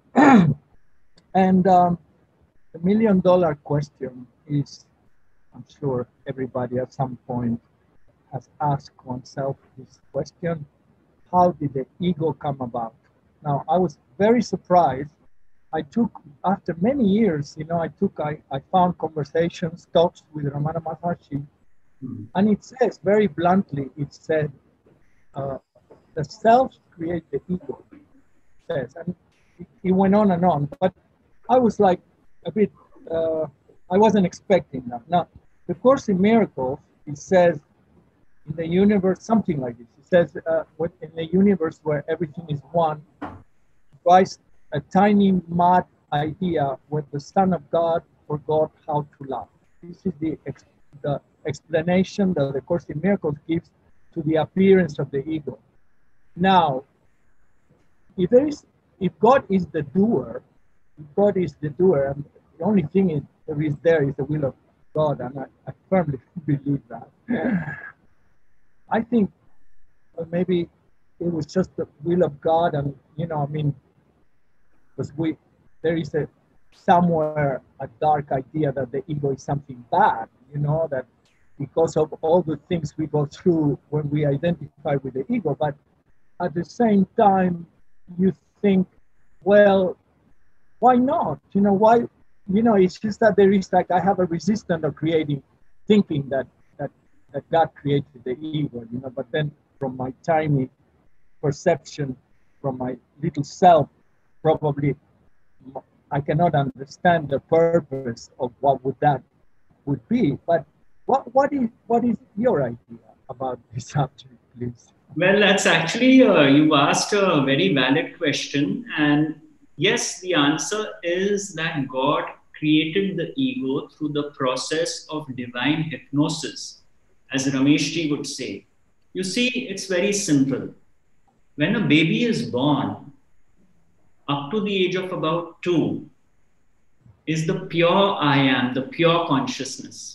And um, the million dollar question is, I'm sure everybody at some point has asked oneself this question: how did the ego come about? Now, I was very surprised. I took, after many years, you know, I took, I, I found conversations, talks with Ramana Maharshi, mm-hmm. and it says very bluntly, it said, uh, the self create the ego, it says, and it, it went on and on, but I was like a bit, uh, I wasn't expecting that. Now, the Course in Miracles, it says, in the universe, something like this. It says, uh, in the universe where everything is one, rise a tiny mad idea when the Son of God forgot how to love. This is the, ex the explanation that the Course in Miracles gives to the appearance of the ego. Now, if there is, if God is the doer, if God is the doer, and the only thing is, there is there is the will of God, and I, I firmly believe that. I think well, maybe it was just the will of God, and you know, I mean, because we there is a somewhere a dark idea that the ego is something bad, you know, that because of all the things we go through when we identify with the ego, but at the same time, you think, well, why not? You know, why? You know, it's just that there is like I have a resistance of creating, thinking that that that God created the ego, you know. But then, from my tiny perception, from my little self, probably I cannot understand the purpose of what would that would be. But what what is what is your idea about this subject, please? Well, that's actually uh, you asked a very valid question, and yes, the answer is that God created the ego through the process of divine hypnosis, as Rameshji would say. You see, it's very simple. When a baby is born, up to the age of about two, is the pure I am, the pure consciousness.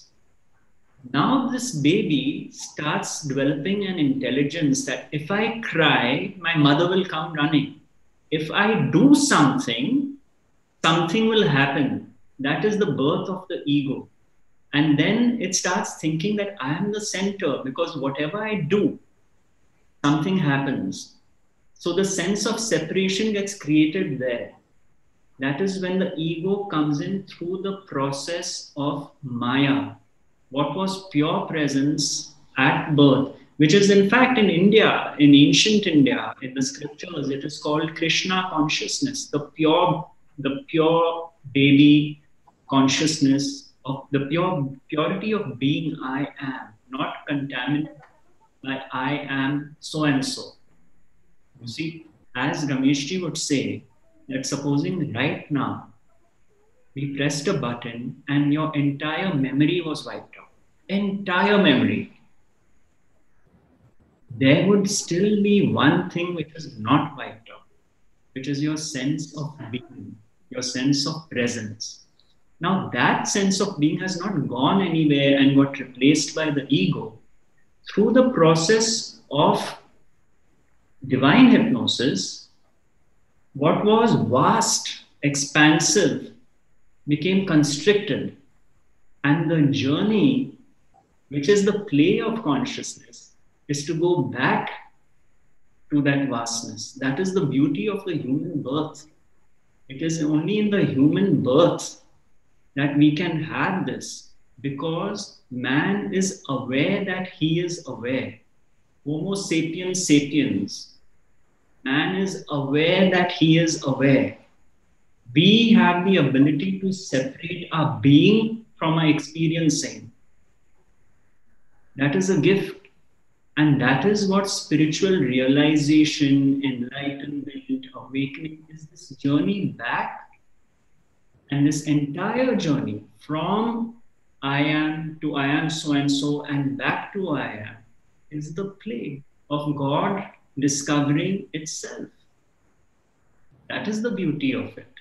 Now this baby starts developing an intelligence that if I cry, my mother will come running. If I do something, something will happen. That is the birth of the ego. And then it starts thinking that I am the center because whatever I do, something happens. So the sense of separation gets created there. That is when the ego comes in through the process of Maya. What was pure presence at birth, which is in fact in India, in ancient India, in the scriptures, it is called Krishna consciousness, the pure, the pure baby consciousness of the pure purity of being I am, not contaminated by I am so and so. You see, as Rameshji would say, that supposing right now, we pressed a button and your entire memory was wiped out. Entire memory. There would still be one thing which is not wiped out, which is your sense of being, your sense of presence. Now that sense of being has not gone anywhere and got replaced by the ego. Through the process of divine hypnosis, what was vast, expansive, became constricted, and the journey, which is the play of consciousness, is to go back to that vastness. That is the beauty of the human birth. It is only in the human birth that we can have this, because man is aware that he is aware. Homo sapiens sapiens. Man is aware that he is aware. We have the ability to separate our being from our experiencing. That is a gift. And that is what spiritual realization, enlightenment, awakening is, this journey back. And this entire journey from I am to I am so and so and back to I am is the play of God discovering itself. That is the beauty of it.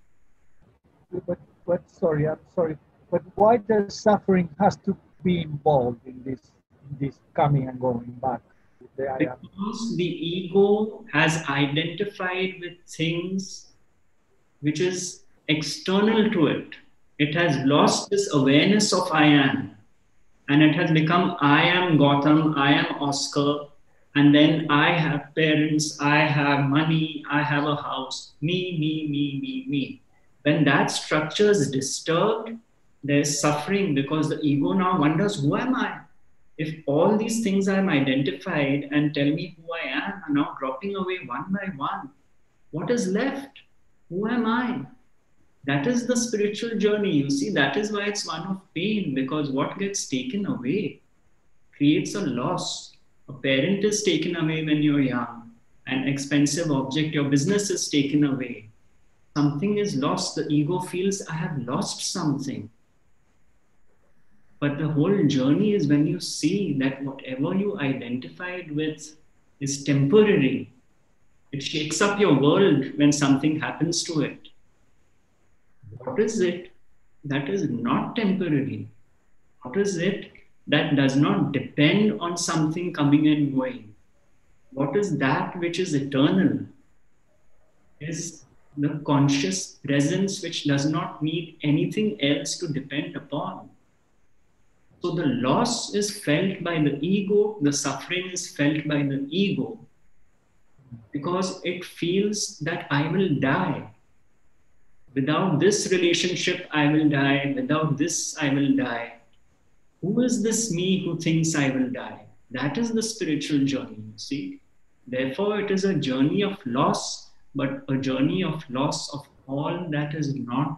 But, but sorry, I'm sorry. But why does suffering has to be involved in this, in this coming and going back? The I am? Because the ego has identified with things which is external to it. It has lost this awareness of I am. And it has become I am Gautam, I am Oscar, and then I have parents, I have money, I have a house, me, me, me, me, me. When that structure is disturbed, there's suffering, because the ego now wonders, who am I? If all these things I'm identified and tell me who I am are now dropping away one by one, what is left? Who am I? That is the spiritual journey. You see, that is why it's one of pain, because what gets taken away creates a loss. A parent is taken away when you're young. An expensive object, your business is taken away. Something is lost. The ego feels, I have lost something. But the whole journey is when you see that whatever you identified with is temporary. It shakes up your world when something happens to it. What is it that is not temporary? What is it that does not depend on something coming and going? What is that which is eternal? Is the conscious presence which does not need anything else to depend upon. So the loss is felt by the ego, the suffering is felt by the ego, because it feels that I will die. Without this relationship, I will die. Without this, I will die. Who is this me who thinks I will die? That is the spiritual journey, you see. Therefore, it is a journey of loss, but a journey of loss of all that is not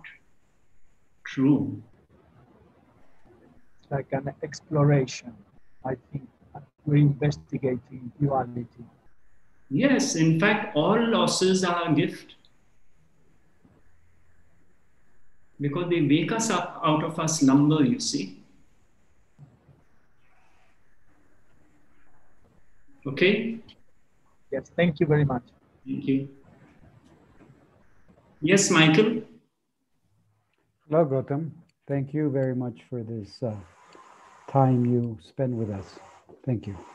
true. It's like an exploration. I think we're investigating duality. Yes, in fact, all losses are a gift. Because they wake us up out of our slumber, you see. Okay? Yes, thank you very much. Thank you. Yes, Michael? Hello, Gautam. Thank you very much for this uh, time you spend with us. Thank you.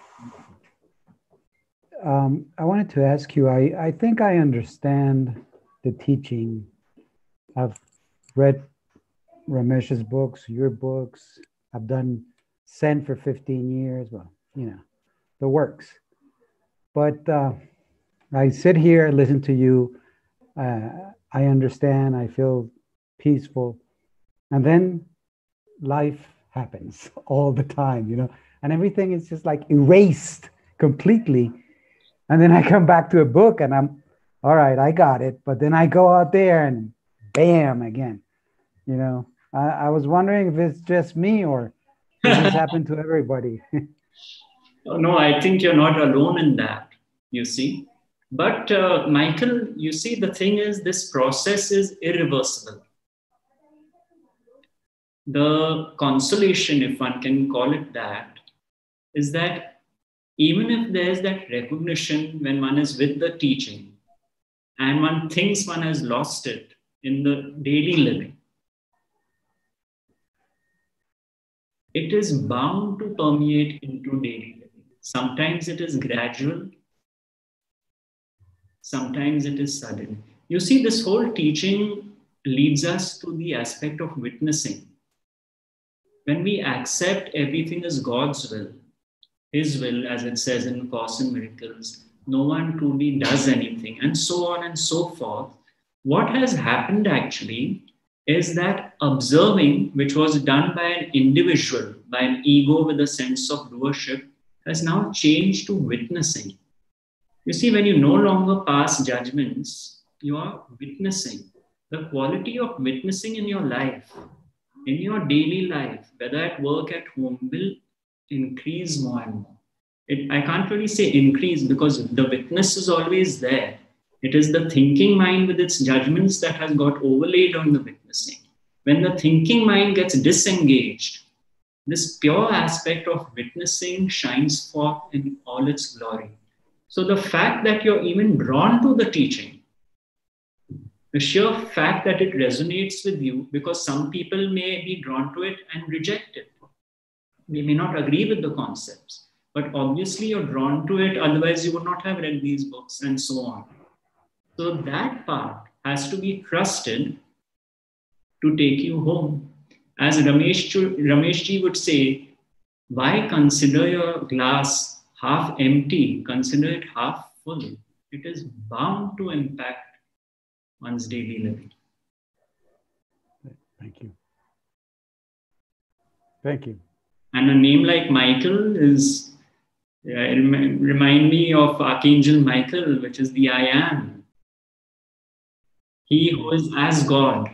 Um, I wanted to ask you, I, I think I understand the teaching. I've read Ramesh's books, your books. I've done Zen for fifteen years. Well, you know, the works. But uh, I sit here, listen to you. Uh, I understand. I feel peaceful. And then life happens all the time, you know, and everything is just like erased completely. And then I come back to a book and I'm, all right, I got it. But then I go out there and bam, again, you know. I, I was wondering if it's just me or does this happen to everybody? Oh, no, I think you're not alone in that, you see. But uh, Michael, you see, the thing is, this process is irreversible. The consolation, if one can call it that, is that even if there's that recognition when one is with the teaching and one thinks one has lost it in the daily living, it is bound to permeate into daily living. Sometimes it is gradual, sometimes it is sudden. You see, this whole teaching leads us to the aspect of witnessing. When we accept everything as God's will, His will, as it says in Course in Miracles, no one truly does anything, and so on and so forth. What has happened actually is that observing, which was done by an individual, by an ego with a sense of doership, has now changed to witnessing. You see, when you no longer pass judgments, you are witnessing. The quality of witnessing in your life, in your daily life, whether at work, at home, will increase more and more. It, I can't really say increase because the witness is always there. It is the thinking mind with its judgments that has got overlaid on the witnessing. When the thinking mind gets disengaged, this pure aspect of witnessing shines forth in all its glory. So the fact that you're even drawn to the teaching, the sheer fact that it resonates with you, because some people may be drawn to it and reject it. They may not agree with the concepts, but obviously you're drawn to it, otherwise you would not have read these books and so on. So that part has to be trusted to take you home. As Ramesh, Ramesh ji would say, why consider your glass half empty? Consider it half full. It is bound to impact one's daily living. Thank you. Thank you. And a name like Michael is, uh, remind me of Archangel Michael, which is the I Am. He who is as God.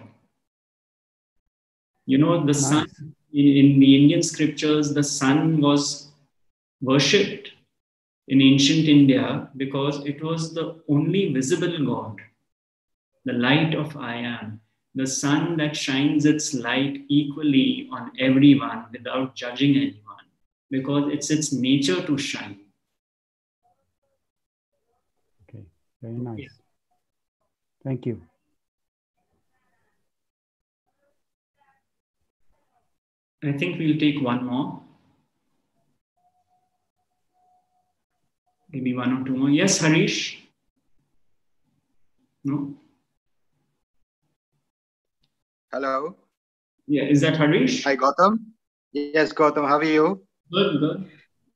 You know, the nice. sun, in, in the Indian scriptures, the sun was worshipped in ancient India because it was the only visible God, the light of I Am, the sun that shines its light equally on everyone without judging anyone, because it's its nature to shine. Okay, very nice. Yeah. Thank you. I think we'll take one more. Maybe one or two more. Yes, Harish? No? Hello. Yeah, is that Harish? Hi, Gautam. Yes, Gautam, how are you? Good, good.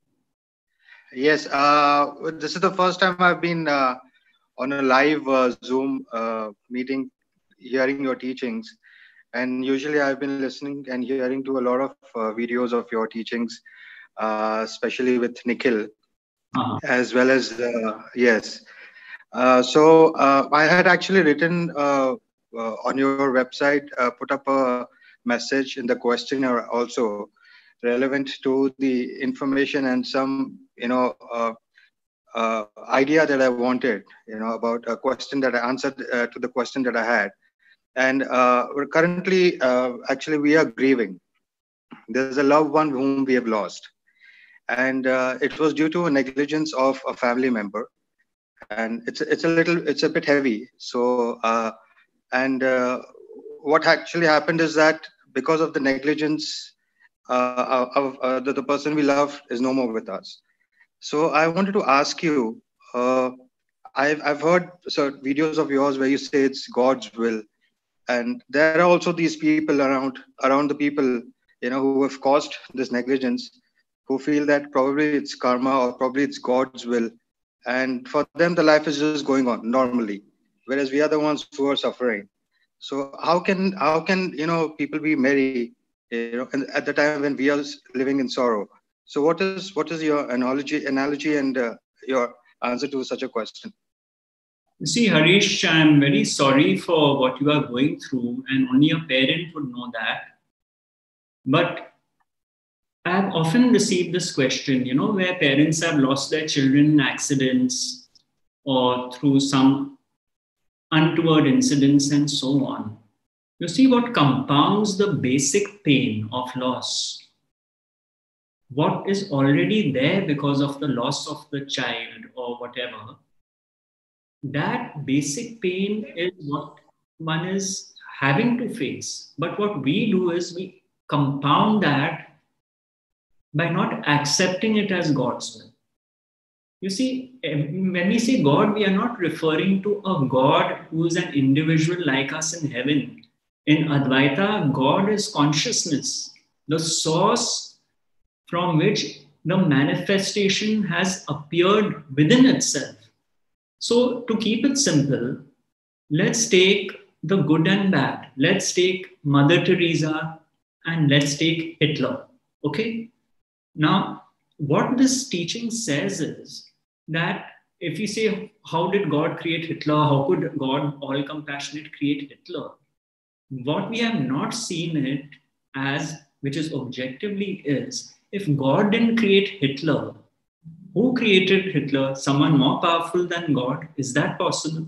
Yes, uh, this is the first time I've been uh, on a live uh, Zoom uh, meeting, hearing your teachings. And usually I've been listening and hearing to a lot of uh, videos of your teachings, uh, especially with Nikhil, uh-huh. as well as, uh, yes. Uh, so uh, I had actually written uh, uh, on your website, uh, put up a message in the questionnaire also relevant to the information and some, you know, uh, uh, idea that I wanted, you know, about a question that I answered uh, to the question that I had. And uh, we're currently, uh, actually, we are grieving. There's a loved one whom we have lost. And uh, it was due to a negligence of a family member. And it's, it's a little, it's a bit heavy. So, uh, and uh, what actually happened is that because of the negligence uh, of uh, the, the person we love is no more with us. So I wanted to ask you, uh, I've, I've heard so videos of yours where you say it's God's will. And there are also these people around around the people, you know, who have caused this negligence, who feel that probably it's karma or probably it's God's will. And for them, the life is just going on normally, whereas we are the ones who are suffering. So how can how can you know people be merry, you know, and at the time when we are living in sorrow? So what is what is your analogy analogy and uh, your answer to such a question? You see, Harish, I'm very sorry for what you are going through, and only a parent would know that. But I've often received this question, you know, where parents have lost their children in accidents or through some untoward incidents and so on. You see, what compounds the basic pain of loss, what is already there because of the loss of the child or whatever, that basic pain is what one is having to face. But what we do is we compound that by not accepting it as God's will. You see, when we say God, we are not referring to a God who is an individual like us in heaven. In Advaita, God is consciousness, the source from which the manifestation has appeared within itself. So to keep it simple, let's take the good and bad. Let's take Mother Teresa and let's take Hitler. Okay? Now, what this teaching says is that if you say, how did God create Hitler? How could God, all compassionate, create Hitler? What we have not seen it as, which is objectively is, if God didn't create Hitler, who created Hitler? Someone more powerful than God? Is that possible?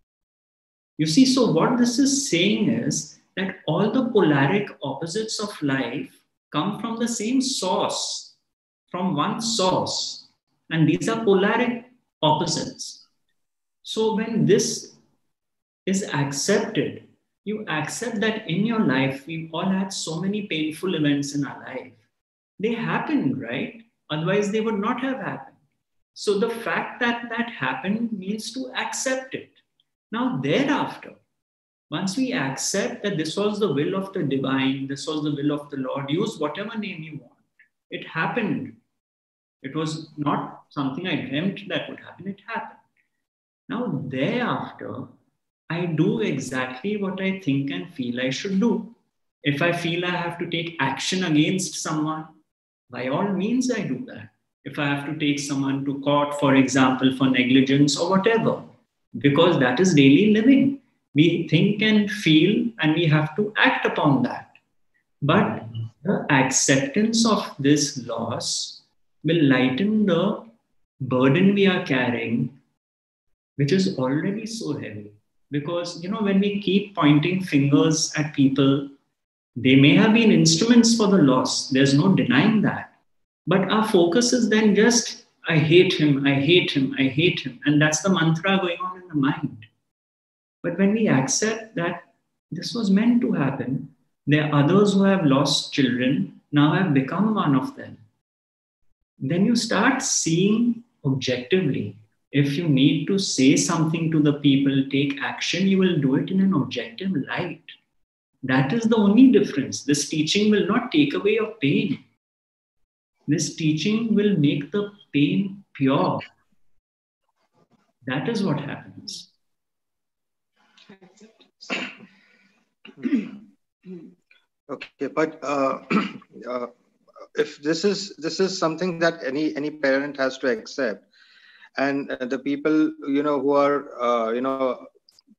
You see, so what this is saying is that all the polaric opposites of life come from the same source, from one source. And these are polaric opposites. So when this is accepted, you accept that in your life, we've all had so many painful events in our life. They happened, right? Otherwise, they would not have happened. So the fact that that happened means to accept it. Now, thereafter, once we accept that this was the will of the divine, this was the will of the Lord, use whatever name you want. It happened. It was not something I dreamt that would happen. It happened. Now, thereafter, I do exactly what I think and feel I should do. If I feel I have to take action against someone, by all means, I do that. If I have to take someone to court, for example, for negligence or whatever, because that is daily living. We think and feel, and we have to act upon that. But the acceptance of this loss will lighten the burden we are carrying, which is already so heavy. Because, you know, when we keep pointing fingers at people, they may have been instruments for the loss. There's no denying that. But our focus is then just, I hate him, I hate him, I hate him. And that's the mantra going on in the mind. But when we accept that this was meant to happen, there are others who have lost children, now have become one of them. Then you start seeing objectively. If you need to say something to the people, take action, you will do it in an objective light. That is the only difference. This teaching will not take away your pain. This teaching will make the pain pure. That is what happens. Okay, but uh, uh, if this is this is something that any any parent has to accept, and uh, the people you know who are uh, you know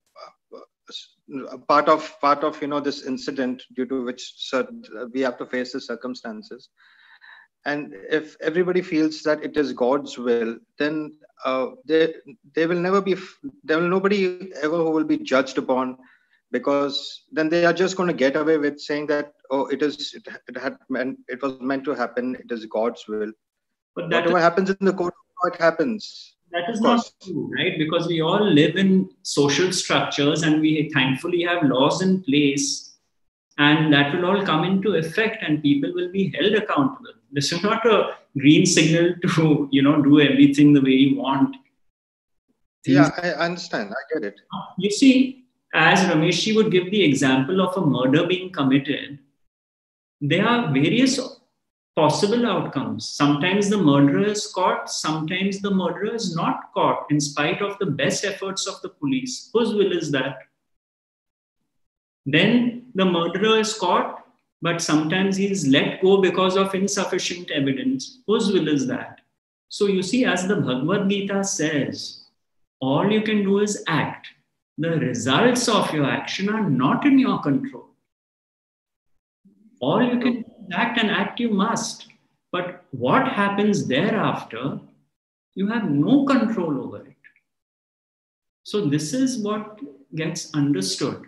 uh, part of part of you know this incident due to which certain, we have to face the circumstances, and if everybody feels that it is God's will, then uh, they they will never be there will nobody ever who will be judged upon. Because then they are just going to get away with saying that, oh, it is it, it had meant it was meant to happen. It is God's will. But that whatever is, happens in the court, it happens. That is not true, right? Because we all live in social structures, and we thankfully have laws in place, and that will all come into effect, and people will be held accountable. This is not a green signal to you know do everything the way you want. Things, yeah, I understand. I get it. You see. As Rameshji would give the example of a murder being committed, there are various possible outcomes. Sometimes the murderer is caught, sometimes the murderer is not caught in spite of the best efforts of the police. Whose will is that? Then the murderer is caught, but sometimes he is let go because of insufficient evidence. Whose will is that? So you see, as the Bhagavad Gita says, all you can do is act. The results of your action are not in your control. All you can do is act, and act you must. But what happens thereafter, you have no control over it. So this is what gets understood.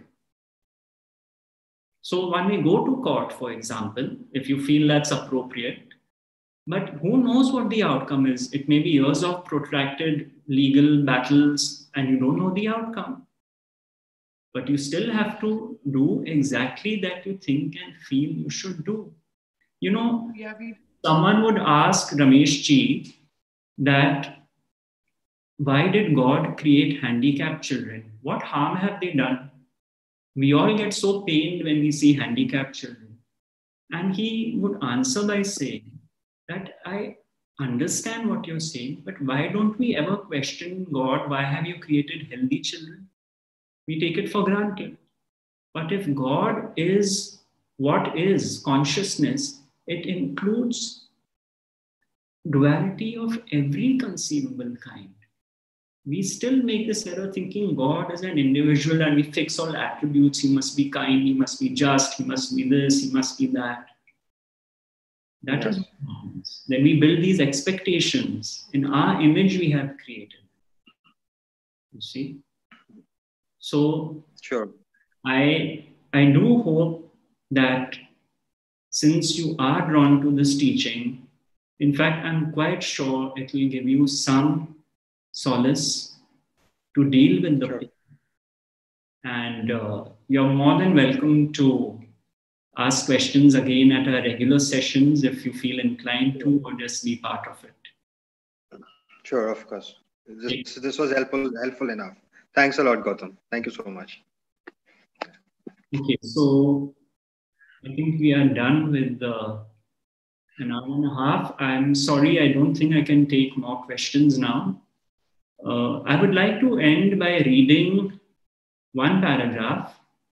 So when we go to court, for example, if you feel that's appropriate, but who knows what the outcome is? It may be years of protracted legal battles and you don't know the outcome. But you still have to do exactly that you think and feel you should do. You know, yeah, we... someone would ask Rameshji that, why did God create handicapped children? What harm have they done? We all get so pained when we see handicapped children. And he would answer by saying that I, understand what you're saying, but why don't we ever question God? Why have you created healthy children? We take it for granted. But if God is what is consciousness, it includes duality of every conceivable kind. We still make this error thinking God is an individual and we fix all attributes. He must be kind, he must be just, he must be this, he must be that. That yes. is what happens. Then we build these expectations. In our image we have created. You see? So sure. I, I do hope that since you are drawn to this teaching, in fact, I'm quite sure it will give you some solace to deal with the sure. pain. And uh, you're more than welcome to ask questions again at our regular sessions if you feel inclined to, or just be part of it. Sure, of course. This, this was helpful, helpful enough. Thanks a lot, Gautam. Thank you so much. Okay, so I think we are done with the an hour and a half. I'm sorry, I don't think I can take more questions now. Uh, I would like to end by reading one paragraph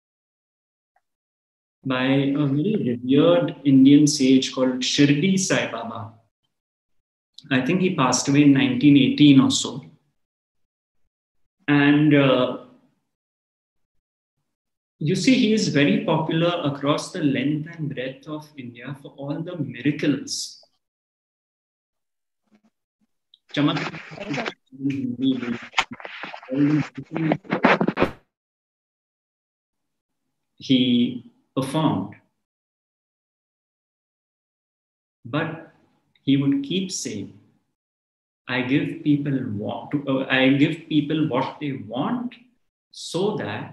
by a very revered Indian sage called Shirdi Sai Baba. I think he passed away in nineteen eighteen or so. And uh, you see, he is very popular across the length and breadth of India for all the miracles. He performed. But he would keep saying, I give people what to, uh, I give people what they want so that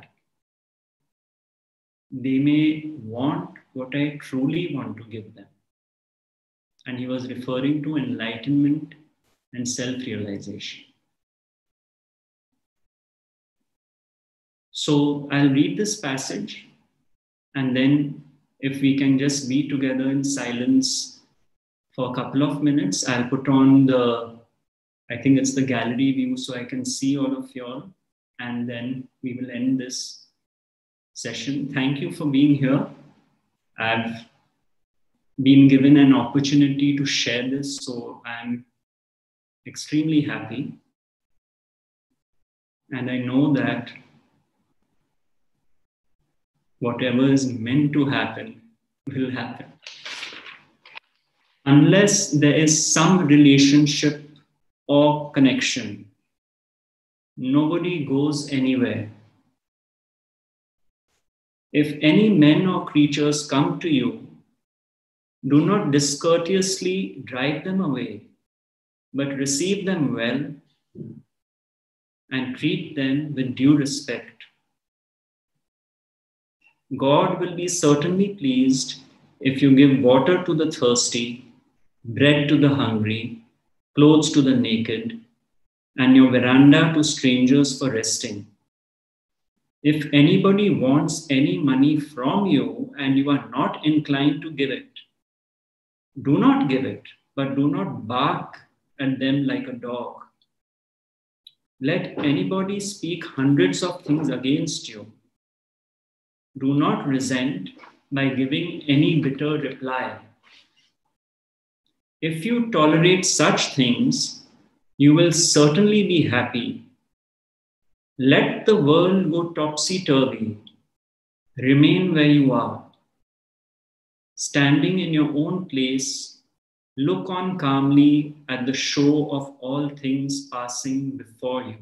they may want what I truly want to give them. And he was referring to enlightenment and self-realization. So I'll read this passage, and then if we can just be together in silence for a couple of minutes, I'll put on the, I think it's the gallery view so I can see all of y'all, and then we will end this session. Thank you for being here. I've been given an opportunity to share this, so I'm extremely happy. And I know that whatever is meant to happen will happen. Unless there is some relationship or connection, nobody goes anywhere. If any men or creatures come to you, do not discourteously drive them away, but receive them well and treat them with due respect. God will be certainly pleased if you give water to the thirsty, bread to the hungry, clothes to the naked, and your veranda to strangers for resting. If anybody wants any money from you and you are not inclined to give it, do not give it, but do not bark at them like a dog. Let anybody speak hundreds of things against you. Do not resent by giving any bitter reply. If you tolerate such things, you will certainly be happy. Let the world go topsy-turvy. Remain where you are. Standing in your own place, look on calmly at the show of all things passing before you.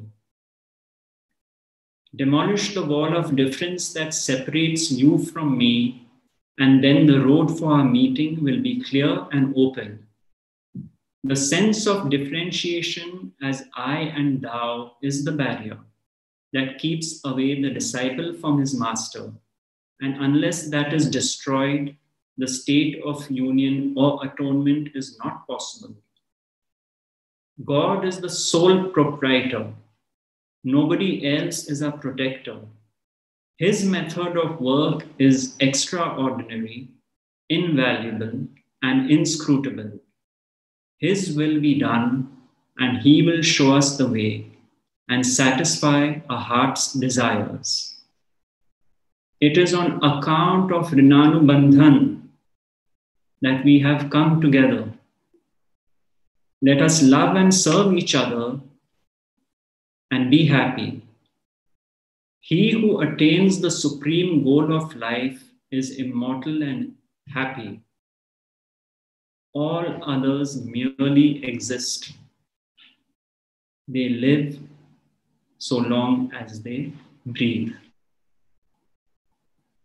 Demolish the wall of difference that separates you from me, and then the road for our meeting will be clear and open. The sense of differentiation as I and thou is the barrier that keeps away the disciple from his master, and unless that is destroyed, the state of union or atonement is not possible. God is the sole proprietor. Nobody else is our protector. His method of work is extraordinary, invaluable, and inscrutable. His will be done, and He will show us the way and satisfy our heart's desires. It is on account of Rinanubandhan that we have come together. Let us love and serve each other and be happy. He who attains the supreme goal of life is immortal and happy. All others merely exist. They live so long as they breathe.